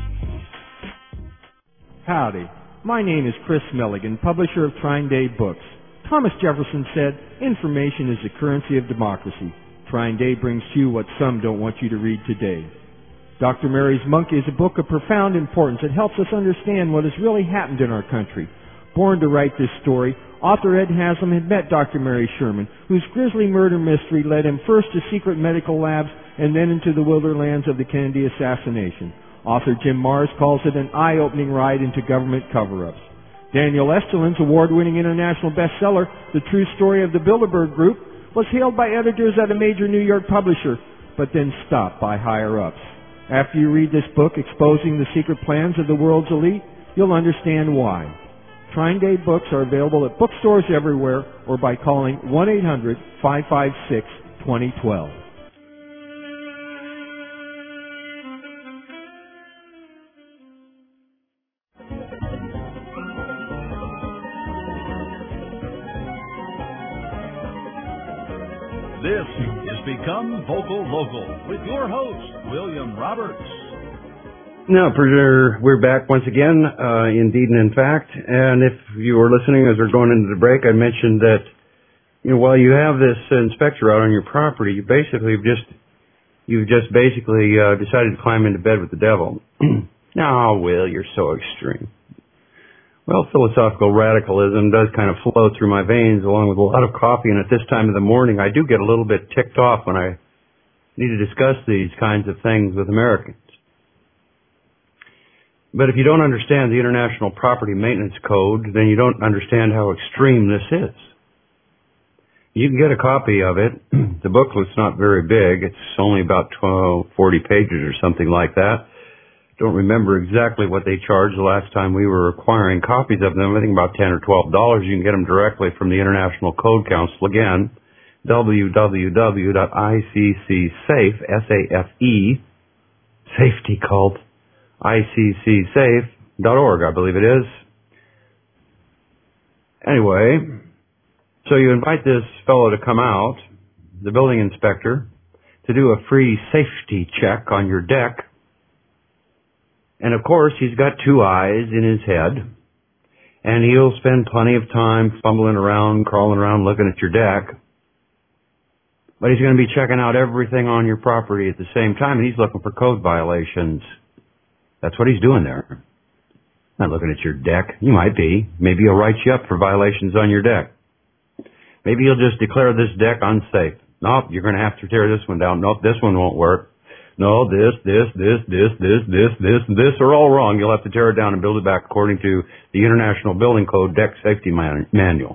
[SPEAKER 14] Howdy. My name is Chris Milligan, publisher of Trine Day Books. Thomas Jefferson said, information is the currency of democracy. Trine Day brings to you what some don't want you to read today. Dr. Mary's Monkey is a book of profound importance that helps us understand what has really happened in our country. Born to write this story, author Ed Haslam had met Dr. Mary Sherman, whose grisly murder mystery led him first to secret medical labs and then into the wilderlands of the Kennedy assassination. Author Jim Marrs calls it an eye-opening ride into government cover-ups. Daniel Esterlin's award-winning international bestseller, The True Story of the Bilderberg Group, was hailed by editors at a major New York publisher, but then stopped by higher-ups. After you read this book exposing the secret plans of the world's elite, you'll understand why. Trine Day Books are available at bookstores everywhere or by calling 1-800-556-2012.
[SPEAKER 1] This is Become Vocal Local with your host, William Roberts.
[SPEAKER 2] Now, we're back once again, indeed and in fact. And if you were listening as we're going into the break, I mentioned that, while you have this inspector out on your property, you've just basically decided to climb into bed with the devil. No, Will, you're so extreme. Well, philosophical radicalism does kind of flow through my veins along with a lot of coffee, and at this time of the morning I do get a little bit ticked off when I need to discuss these kinds of things with Americans. But if you don't understand the International Property Maintenance Code, then you don't understand how extreme this is. You can get a copy of it. The booklet's not very big. It's only about 40 pages or something like that. don't remember exactly what they charged the last time we were acquiring copies of them. I think about $10 or $12. You can get them directly from the International Code Council. Again, www.iccsafe, S-A-F-E, safety cult, iccsafe.org, I believe it is. Anyway, so you invite this fellow to come out, the building inspector, to do a free safety check on your deck. And of course, he's got two eyes in his head, and he'll spend plenty of time fumbling around, crawling around, looking at your deck. But he's going to be checking out everything on your property at the same time, and he's looking for code violations. That's what he's doing there. Not looking at your deck. You might be. Maybe he'll write you up for violations on your deck. Maybe he'll just declare this deck unsafe. Nope, you're going to have to tear this one down. Nope, this one won't work. No, this are all wrong. You'll have to tear it down and build it back according to the International Building Code Deck Safety Manual.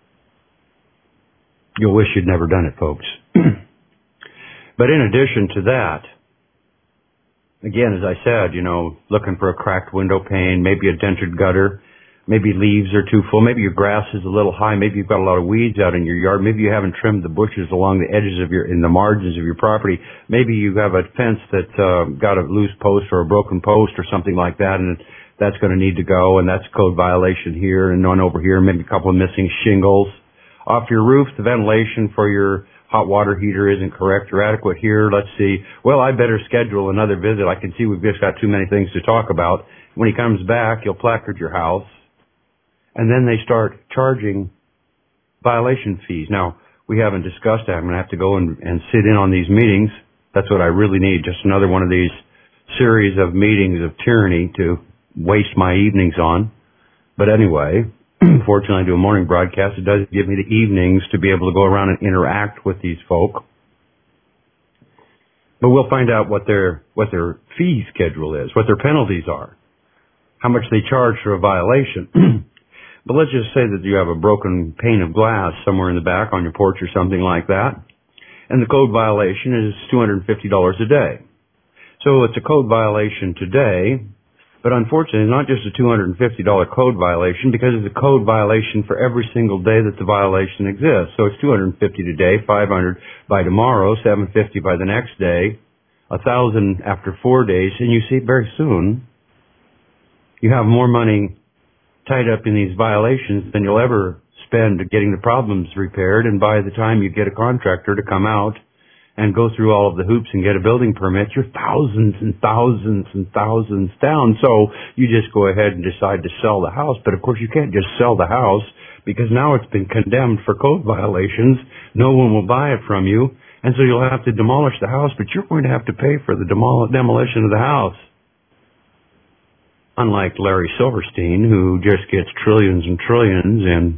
[SPEAKER 2] You'll wish you'd never done it, folks. But in addition to that, again, as I said, looking for a cracked window pane, maybe a dented gutter, maybe leaves are too full, maybe your grass is a little high, maybe you've got a lot of weeds out in your yard, maybe you haven't trimmed the bushes along the edges of in the margins of your property, maybe you have a fence that's got a loose post or a broken post or something like that, and that's going to need to go, and that's a code violation here and one over here, maybe a couple of missing shingles. Off your roof, the ventilation for your hot water heater isn't correct or adequate here. Let's see. Well, I better schedule another visit. I can see we've just got too many things to talk about. When he comes back, he'll placard your house. And then they start charging violation fees. Now, we haven't discussed that. I'm going to have to go and sit in on these meetings. That's what I really need, just another one of these series of meetings of tyranny to waste my evenings on. But anyway, fortunately I do a morning broadcast. It does give me the evenings to be able to go around and interact with these folk. But we'll find out what their fee schedule is, what their penalties are, how much they charge for a violation. But let's just say that you have a broken pane of glass somewhere in the back on your porch or something like that, and the code violation is $250 a day. So it's a code violation today, but unfortunately it's not just a $250 code violation, because it's a code violation for every single day that the violation exists. So it's $250 today, $500 by tomorrow, $750 by the next day, $1,000 after 4 days, and you see very soon you have more money tied up in these violations than you'll ever spend getting the problems repaired, and by the time you get a contractor to come out and go through all of the hoops and get a building permit, you're thousands and thousands and thousands down. So you just go ahead and decide to sell the house. But of course you can't just sell the house, because now it's been condemned for code violations. No one will buy it from you, and so you'll have to demolish the house, but you're going to have to pay for the demolition of the house. Unlike Larry Silverstein, who just gets trillions and trillions in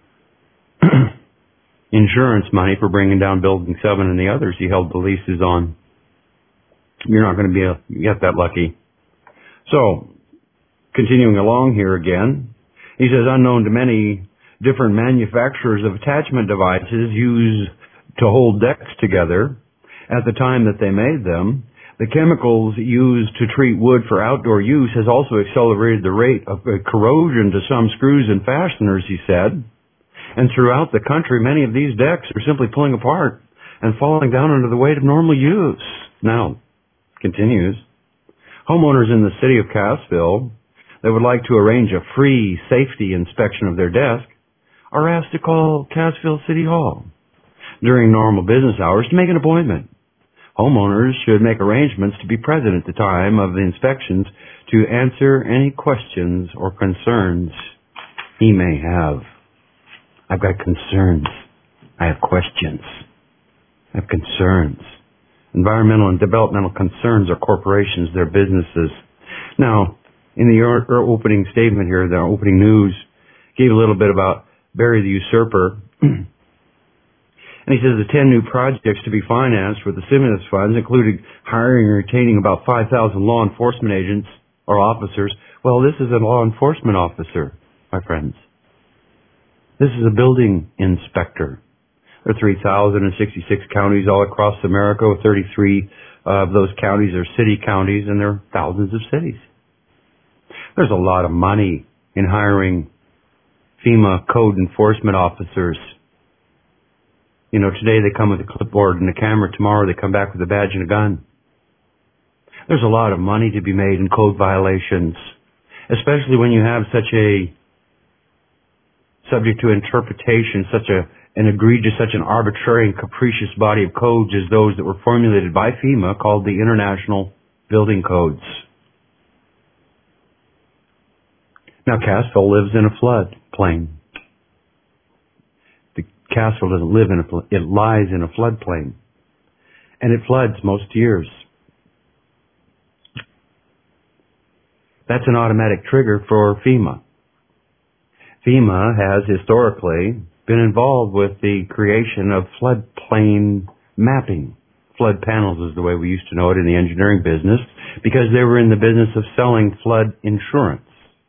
[SPEAKER 2] insurance money for bringing down Building 7 and the others he held the leases on. You're not going to get that lucky. So, continuing along here again, he says, unknown to many different manufacturers of attachment devices used to hold decks together at the time that they made them, the chemicals used to treat wood for outdoor use has also accelerated the rate of corrosion to some screws and fasteners, he said. And throughout the country, many of these decks are simply pulling apart and falling down under the weight of normal use. Now, continues, homeowners in the city of Cassville that would like to arrange a free safety inspection of their desk are asked to call Cassville City Hall during normal business hours to make an appointment. Homeowners should make arrangements to be present at the time of the inspections to answer any questions or concerns he may have. I've got concerns. I have questions. I have concerns. Environmental and developmental concerns are corporations, they're businesses. Now, in the opening statement here, the opening news, gave a little bit about Barry the Usurper. And he says the 10 new projects to be financed with the stimulus funds included hiring and retaining about 5,000 law enforcement agents or officers. Well, this is a law enforcement officer, my friends. This is a building inspector. There are 3,066 counties all across America with 33 of those counties are city counties, and there are thousands of cities. There's a lot of money in hiring FEMA code enforcement officers. You know, today they come with a clipboard and a camera. Tomorrow they come back with a badge and a gun. There's a lot of money to be made in code violations, especially when you have such a subject to interpretation, such an egregious, such an arbitrary and capricious body of codes as those that were formulated by FEMA called the International Building Codes. Now, Cassville lives in a floodplain. The Cassville doesn't live in it lies in a floodplain. And it floods most years. That's an automatic trigger for FEMA. FEMA has historically been involved with the creation of floodplain mapping. Flood panels is the way we used to know it in the engineering business, because they were in the business of selling flood insurance.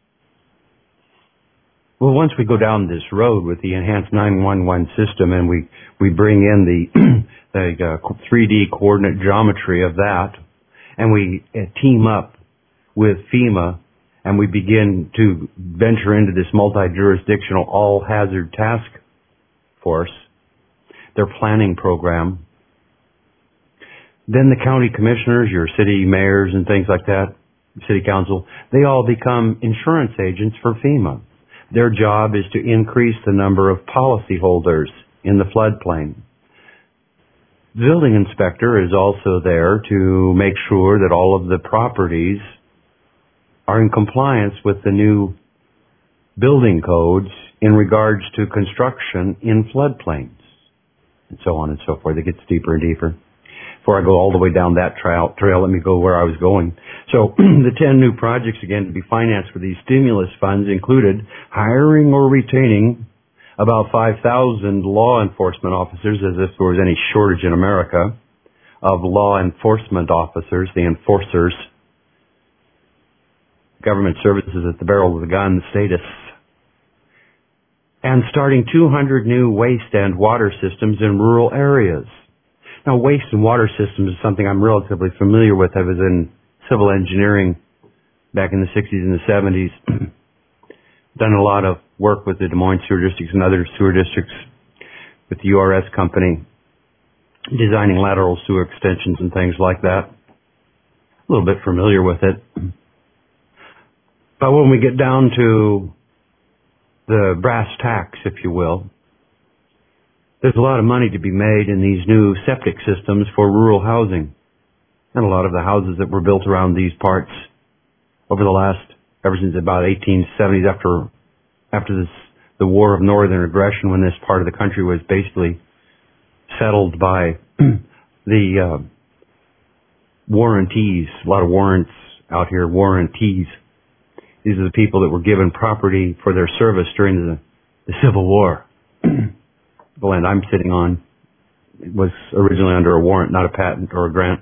[SPEAKER 2] Well, once we go down this road with the enhanced 911 system and we bring in the 3D coordinate geometry of that, and we team up with FEMA, and we begin to venture into this multi-jurisdictional all-hazard task force, their planning program, then the county commissioners, your city mayors and things like that, city council, they all become insurance agents for FEMA. Their job is to increase the number of policyholders in the floodplain. The building inspector is also there to make sure that all of the properties are in compliance with the new building codes in regards to construction in floodplains, and so on and so forth. It gets deeper and deeper. Before I go all the way down that trail, let me go where I was going. So the 10 new projects, again, to be financed with these stimulus funds included hiring or retaining about 5,000 law enforcement officers, as if there was any shortage in America of law enforcement officers, the enforcers, government services at the barrel of the gun status, and starting 200 new waste and water systems in rural areas. Now, waste and water systems is something I'm relatively familiar with. I was in civil engineering back in the 60s and the 70s. Done a lot of work with the Des Moines Sewer Districts and other sewer districts with the URS company, designing lateral sewer extensions and things like that. A little bit familiar with it. But when we get down to the brass tacks, if you will, there's a lot of money to be made in these new septic systems for rural housing. And a lot of the houses that were built around these parts over the last, ever since about 1870s, after the War of Northern Aggression, when this part of the country was basically settled by the warranties, a lot of warrants out here, warranties. These are the people that were given property for their service during the Civil War. The land I'm sitting on was originally under a warrant, not a patent or a grant.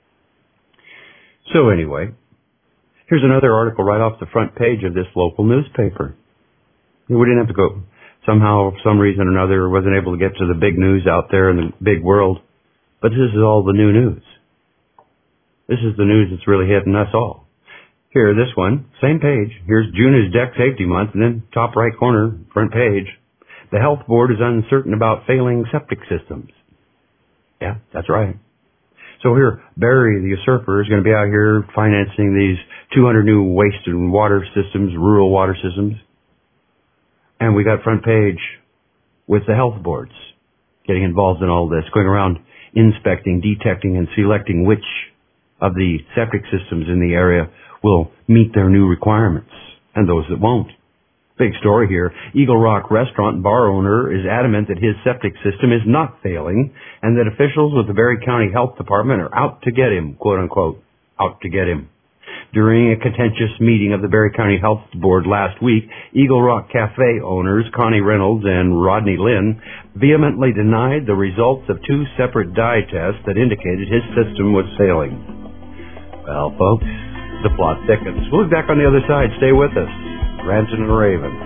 [SPEAKER 2] So anyway, here's another article right off the front page of this local newspaper. We didn't have to go, somehow, for some reason or another, wasn't able to get to the big news out there in the big world. But this is all the new news. This is the news that's really hitting us all. Here, this one, same page. Here's June is Deck Safety Month, and then top right corner, front page. The health board is uncertain about failing septic systems. Yeah, that's right. So here, Barry the usurper is going to be out here financing these 200 new waste and water systems, rural water systems. And we got front page with the health boards getting involved in all this, going around inspecting, detecting, and selecting which of the septic systems in the area will meet their new requirements, and those that won't. Big story here. Eagle Rock restaurant and bar owner is adamant that his septic system is not failing, and that officials with the Barry County Health Department are out to get him, quote unquote, out to get him. During a contentious meeting of the Barry County Health Board last week, Eagle Rock Cafe owners Connie Reynolds and Rodney Lynn vehemently denied the results of two separate dye tests that indicated his system was failing. Well, folks, the plot thickens. We'll be back on the other side. Stay with us. Ranting and raving.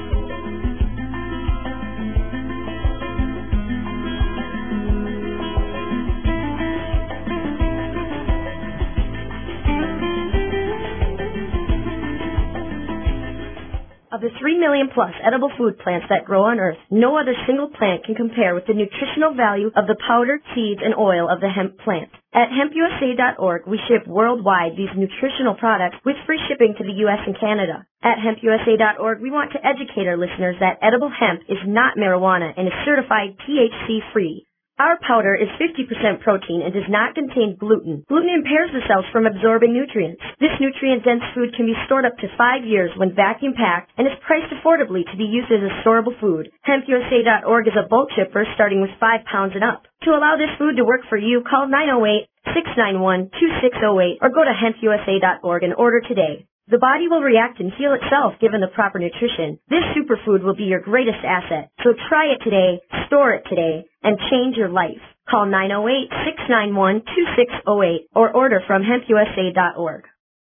[SPEAKER 15] 3 million plus edible food plants that grow on Earth, no other single plant can compare with the nutritional value of the powder, seeds, and oil of the hemp plant. At hempusa.org, we ship worldwide these nutritional products with free shipping to the U.S. and Canada. At hempusa.org, we want to educate our listeners that edible hemp is not marijuana and is certified THC-free. Our powder is 50% protein and does not contain gluten. Gluten impairs the cells from absorbing nutrients. This nutrient-dense food can be stored up to 5 years when vacuum-packed and is priced affordably to be used as a storable food. HempUSA.org is a bulk shipper starting with 5 pounds and up. To allow this food to work for you, call 908-691-2608 or go to HempUSA.org and order today. The body will react and heal itself given the proper nutrition. This superfood will be your greatest asset. So try it today, store it today, and change your life. Call 908-691-2608 or order from hempusa.org.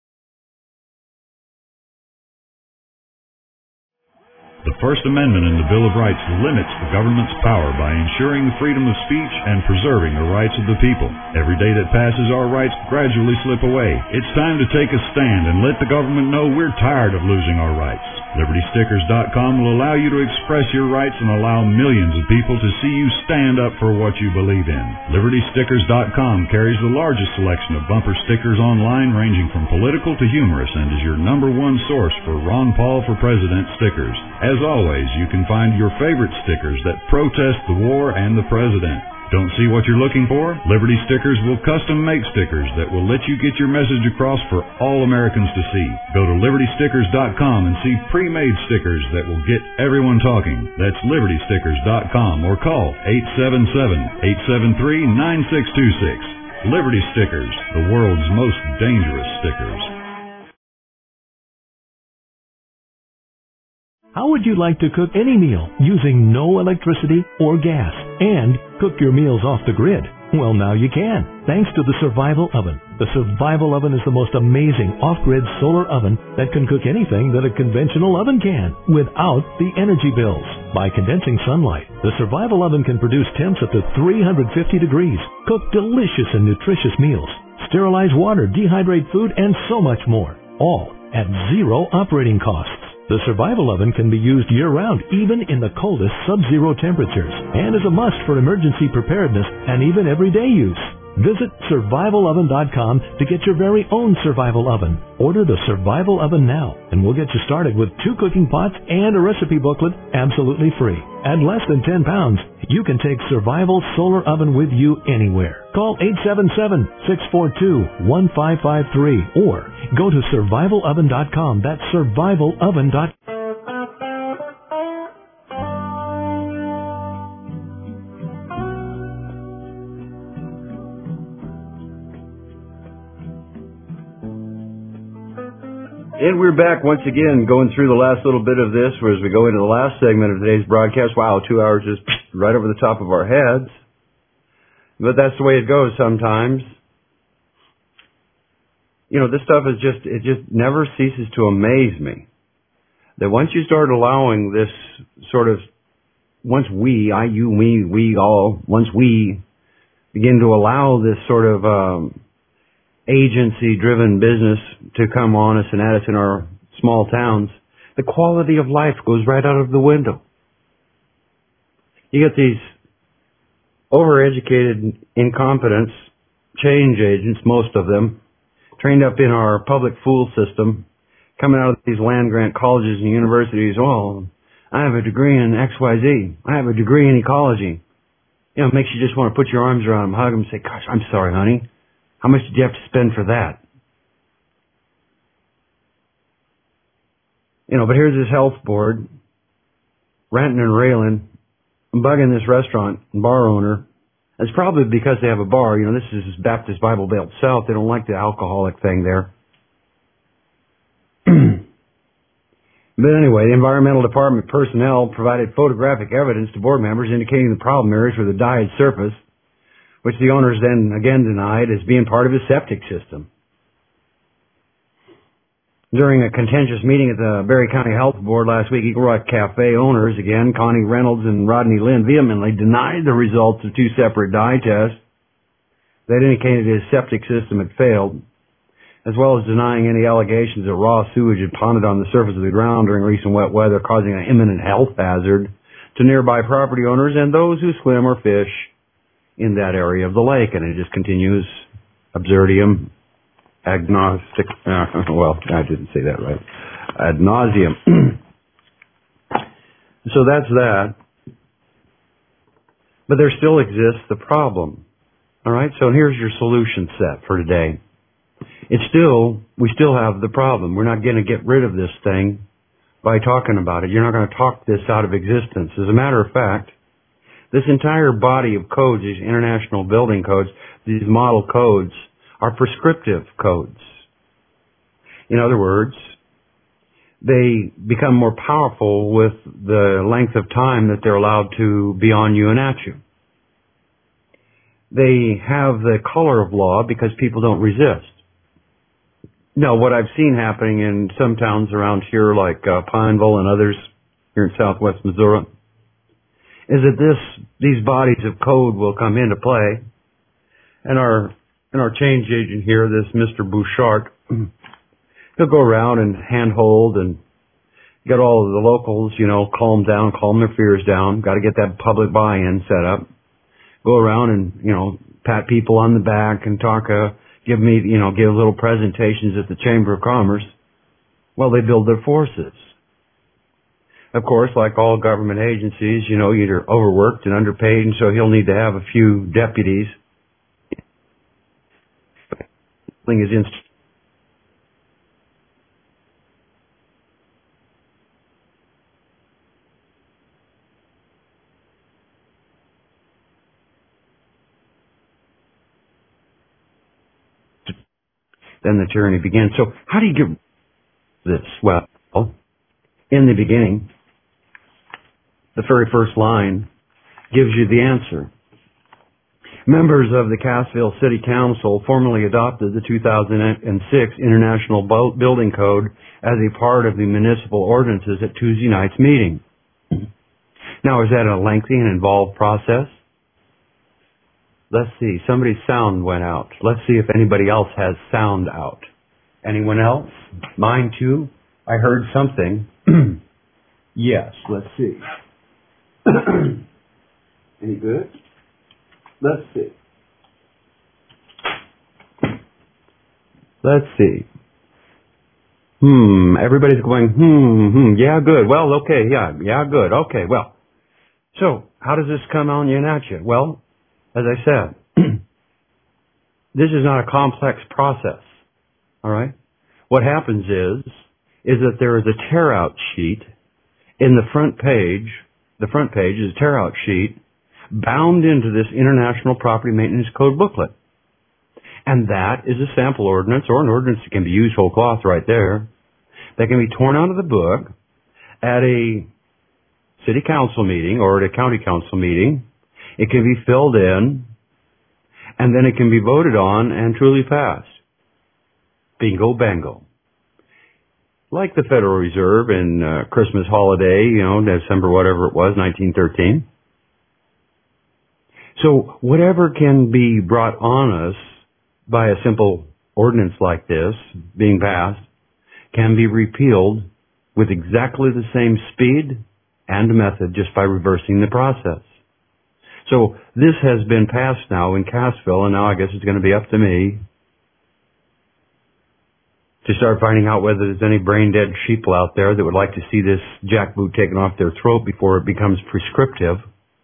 [SPEAKER 3] The First Amendment in the Bill of Rights limits the government's power by ensuring the freedom of speech and preserving the rights of the people. Every day that passes, our rights gradually slip away. It's time to take a stand and let the government know we're tired of losing our rights. LibertyStickers.com will allow you to express your rights and allow millions of people to see you stand up for what you believe in. LibertyStickers.com carries the largest selection of bumper stickers online, ranging from political to humorous, and is your #1 source for Ron Paul for President stickers. As always, you can find your favorite stickers that protest the war and the president. Don't see what you're looking for? Liberty Stickers will custom make stickers that will let you get your message across for all Americans to see. Go to LibertyStickers.com and see pre-made stickers that will get everyone talking. That's LibertyStickers.com or call 877-873-9626. Liberty Stickers, the world's most dangerous stickers.
[SPEAKER 4] How would you like to cook any meal using no electricity or gas and cook your meals off the grid? Well, now you can, thanks to the Survival Oven. The Survival Oven is the most amazing off-grid solar oven that can cook anything that a conventional oven can without the energy bills. By condensing sunlight, the Survival Oven can produce temps up to 350 degrees, cook delicious and nutritious meals, sterilize water, dehydrate food, and so much more, all at zero operating costs. The Survival Oven can be used year-round, even in the coldest sub-zero temperatures, and is a must for emergency preparedness and even everyday use. Visit SurvivalOven.com to get your very own Survival Oven. Order the Survival Oven now, and we'll get you started with 2 cooking pots and a recipe booklet absolutely free. At less than 10 pounds, you can take Survival Solar Oven with you anywhere. Call 877-642-1553 or go to SurvivalOven.com. That's SurvivalOven.com.
[SPEAKER 2] And we're back once again, going through the last little bit of this, as we go into the last segment of today's broadcast. Wow, 2 hours just right over the top of our heads. But that's the way it goes sometimes. You know, this stuff is it just never ceases to amaze me. That once you start allowing this sort of, once we begin to allow this sort of, agency-driven business to come on us and at us in our small towns, the quality of life goes right out of the window. You get these overeducated, incompetent change agents, most of them, trained up in our public fool system, coming out of these land-grant colleges and universities. Oh, I have a degree in XYZ. I have a degree in ecology. You know, it makes you just want to put your arms around them, hug them, and say, gosh, I'm sorry, honey. How much did you have to spend for that? You know, but here's this health board ranting and railing, bugging this restaurant and bar owner. It's probably because they have a bar. You know, this is Baptist Bible Belt South. They don't like the alcoholic thing there. But anyway, the environmental department personnel provided photographic evidence to board members indicating the problem areas were the dyed surface, which the owners then again denied as being part of his septic system. During a contentious meeting at the Berry County Health Board last week, Eagle Rock Cafe owners, again, Connie Reynolds and Rodney Lynn, vehemently denied the results of 2 separate dye tests that indicated his septic system had failed.
[SPEAKER 18] as well as denying any allegations that raw sewage had ponded on the surface of the ground during recent wet weather, causing an imminent health hazard to nearby property owners and those who swim or fish in that area of the lake. And it just continues, absurdium, agnostic, well, I didn't say that right, ad nauseum. So that's that. But there still exists the problem. All right, so here's your solution set for today. We still have the problem. We're not going to get rid of this thing by talking about it. You're not going to talk this out of existence. As a matter of fact, this entire body of codes, these international building codes, these model codes, are prescriptive codes. In other words, they become more powerful with the length of time that they're allowed to be on you and at you. They have the color of law because people don't resist. Now, what I've seen happening in some towns around here, like Pineville and others here in southwest Missouri, is that these bodies of code will come into play, and our change agent here, this Mr. Bouchard, he'll go around and handhold and get all of the locals, calm their fears down. Got to get that public buy-in set up. Go around and, pat people on the back and talk, give little presentations at the Chamber of Commerce. Well, they build their forces. Of course, like all government agencies, you're overworked and underpaid, and so he'll need to have a few deputies. Then the tyranny begins. So how do you get this? Well, in the beginning, the very first line gives you the answer. Members of the Cassville City Council formally adopted the 2006 International Building Code as a part of the municipal ordinances at Tuesday night's meeting. Now, is that a lengthy and involved process? Let's see. Somebody's sound went out. Let's see if anybody else has sound out. Anyone else? Mine too? I heard something. Yes. Let's see. Any good? Let's see. Let's see. Everybody's going, yeah, good. Well, okay, yeah, good. Okay, well. So, how does this come on you and at you? Well, as I said, this is not a complex process. All right? What happens is that there is a tear-out sheet in the front page. The front page is a tear-out sheet bound into this International Property Maintenance Code booklet. And that is a sample ordinance, or an ordinance that can be used whole cloth right there, that can be torn out of the book at a city council meeting or at a county council meeting. It can be filled in, and then it can be voted on and truly passed. Bingo, bango. Like the Federal Reserve in Christmas holiday, December whatever it was, 1913. So whatever can be brought on us by a simple ordinance like this being passed can be repealed with exactly the same speed and method just by reversing the process. So this has been passed now in Cassville, and now I guess it's going to be up to me to start finding out whether there's any brain-dead sheeple out there that would like to see this jackboot taken off their throat before it becomes prescriptive.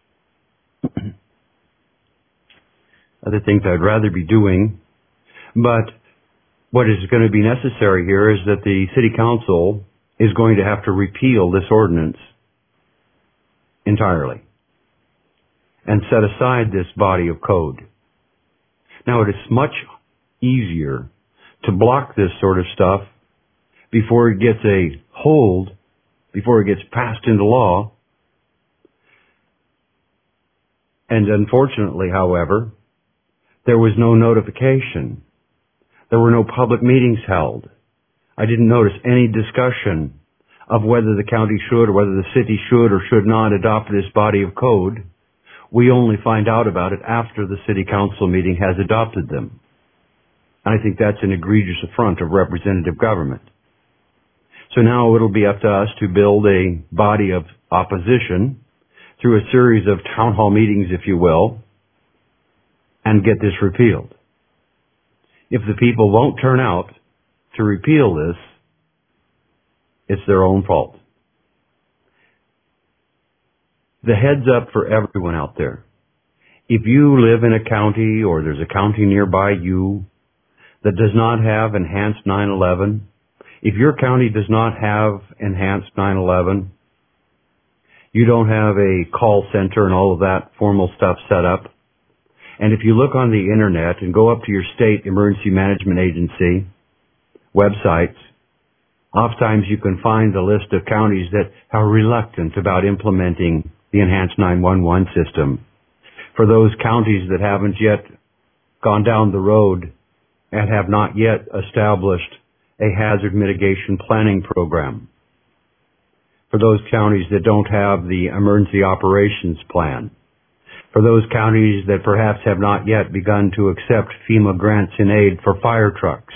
[SPEAKER 18] Other things I'd rather be doing. But what is going to be necessary here is that the City Council is going to have to repeal this ordinance entirely and set aside this body of code. Now, it is much easier to block this sort of stuff before it gets a hold, before it gets passed into law. And unfortunately, however, there was no notification. There were no public meetings held. I didn't notice any discussion of whether the county should or whether the city should or should not adopt this body of code. We only find out about it after the city council meeting has adopted them. And I think that's an egregious affront of representative government. So now it'll be up to us to build a body of opposition through a series of town hall meetings, if you will, and get this repealed. If the people won't turn out to repeal this, it's their own fault. The heads up for everyone out there. If you live in a county or there's a county nearby you that does not have enhanced 9/11, if your county does not have enhanced 9/11, you don't have a call center and all of that formal stuff set up. And if you look on the internet and go up to your state emergency management agency websites, oftentimes you can find the list of counties that are reluctant about implementing the enhanced 911 system. For those counties that haven't yet gone down the road and have not yet established a hazard mitigation planning program. For those counties that don't have the emergency operations plan. For those counties that perhaps have not yet begun to accept FEMA grants in aid for fire trucks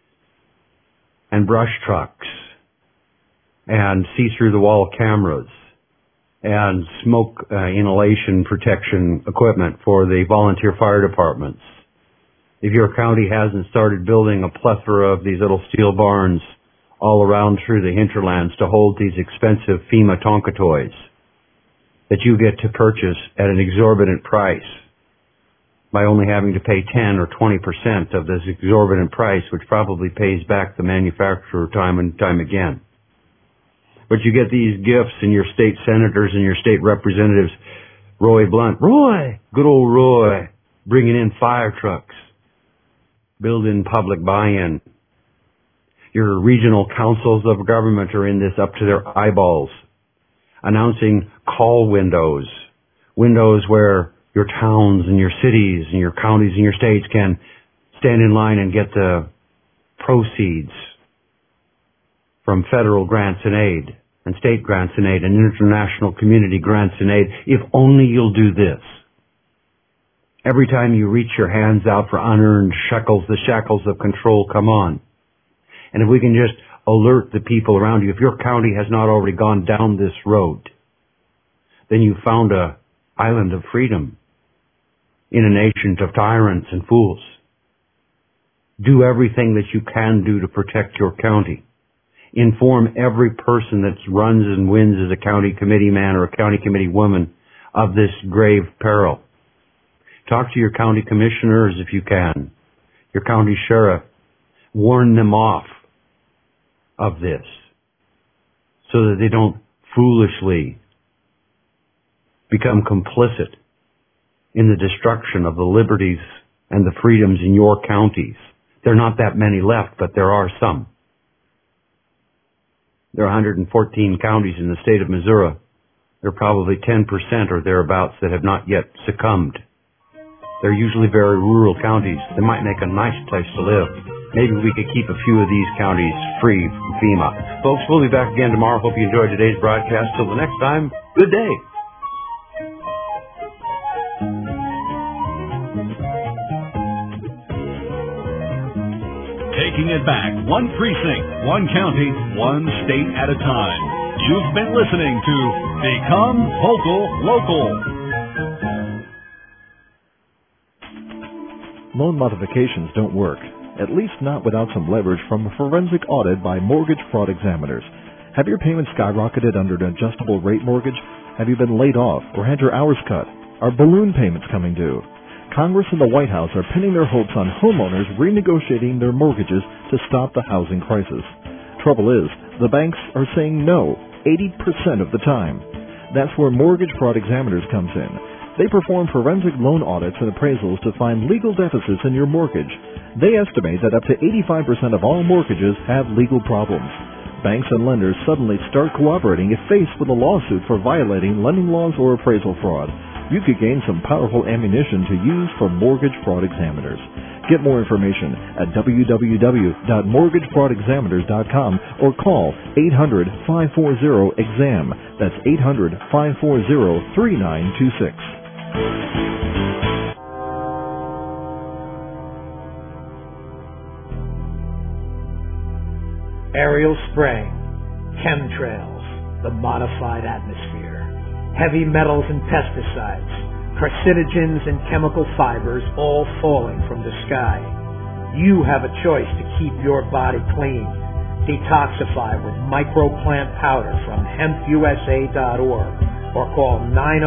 [SPEAKER 18] and brush trucks and see-through-the-wall cameras and smoke inhalation protection equipment for the volunteer fire departments. If your county hasn't started building a plethora of these little steel barns all around through the hinterlands to hold these expensive FEMA Tonka toys that you get to purchase at an exorbitant price by only having to pay 10 or 20% of this exorbitant price, which probably pays back the manufacturer time and time again. But you get these gifts and your state senators and your state representatives, Roy Blunt, good old Roy, bringing in fire trucks, building public buy-in. Your regional councils of government are in this up to their eyeballs, announcing call windows where your towns and your cities and your counties and your states can stand in line and get the proceeds from federal grants and aid and state grants and aid and international community grants and aid, if only you'll do this. Every time you reach your hands out for unearned shekels, the shackles of control come on. And if we can just alert the people around you, if your county has not already gone down this road, then you found a island of freedom in a nation of tyrants and fools. Do everything that you can do to protect your county. Inform every person that runs and wins as a county committee man or a county committee woman of this grave peril. Talk to your county commissioners if you can, your county sheriff. Warn them off of this so that they don't foolishly become complicit in the destruction of the liberties and the freedoms in your counties. There are not that many left, but there are some. There are 114 counties in the state of Missouri. There are probably 10% or thereabouts that have not yet succumbed. They're usually very rural counties. They might make a nice place to live. Maybe we could keep a few of these counties free from FEMA. Folks, we'll be back again tomorrow. Hope you enjoyed today's broadcast. Till the next time, good day.
[SPEAKER 1] Taking it back, one precinct, one county, one state at a time. You've been listening to Become Vocal Local.
[SPEAKER 5] Loan modifications don't work, at least not without some leverage from a forensic audit by mortgage fraud examiners. Have your payments skyrocketed under an adjustable rate mortgage? Have you been laid off or had your hours cut? Are balloon payments coming due? Congress and the White House are pinning their hopes on homeowners renegotiating their mortgages to stop the housing crisis. Trouble is, the banks are saying no 80% of the time. That's where mortgage fraud examiners comes in. They perform forensic loan audits and appraisals to find legal deficits in your mortgage. They estimate that up to 85% of all mortgages have legal problems. Banks and lenders suddenly start cooperating if faced with a lawsuit for violating lending laws or appraisal fraud. You could gain some powerful ammunition to use for mortgage fraud examiners. Get more information at www.mortgagefraudexaminers.com or call 800-540-EXAM. That's 800-540-3926.
[SPEAKER 6] aerial spraying, chemtrails, the modified atmosphere, heavy metals and pesticides, carcinogens and chemical fibers all falling from the sky. You have a choice to keep your body clean. Detoxify with microplant powder from hempusa.org or call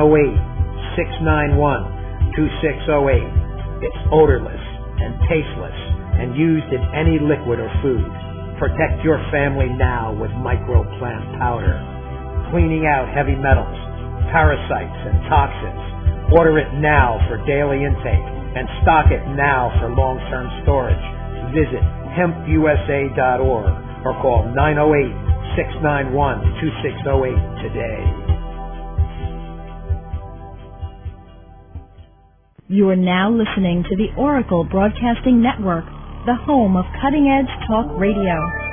[SPEAKER 6] 908-691-2608. It's odorless and tasteless and used in any liquid or food. Protect your family now with microplant powder. Cleaning out heavy metals, parasites, and toxins. Order it now for daily intake and stock it now for long-term storage. Visit hempusa.org or call 908-691-2608 today.
[SPEAKER 9] You are now listening to the Oracle Broadcasting Network, the home of cutting-edge talk radio.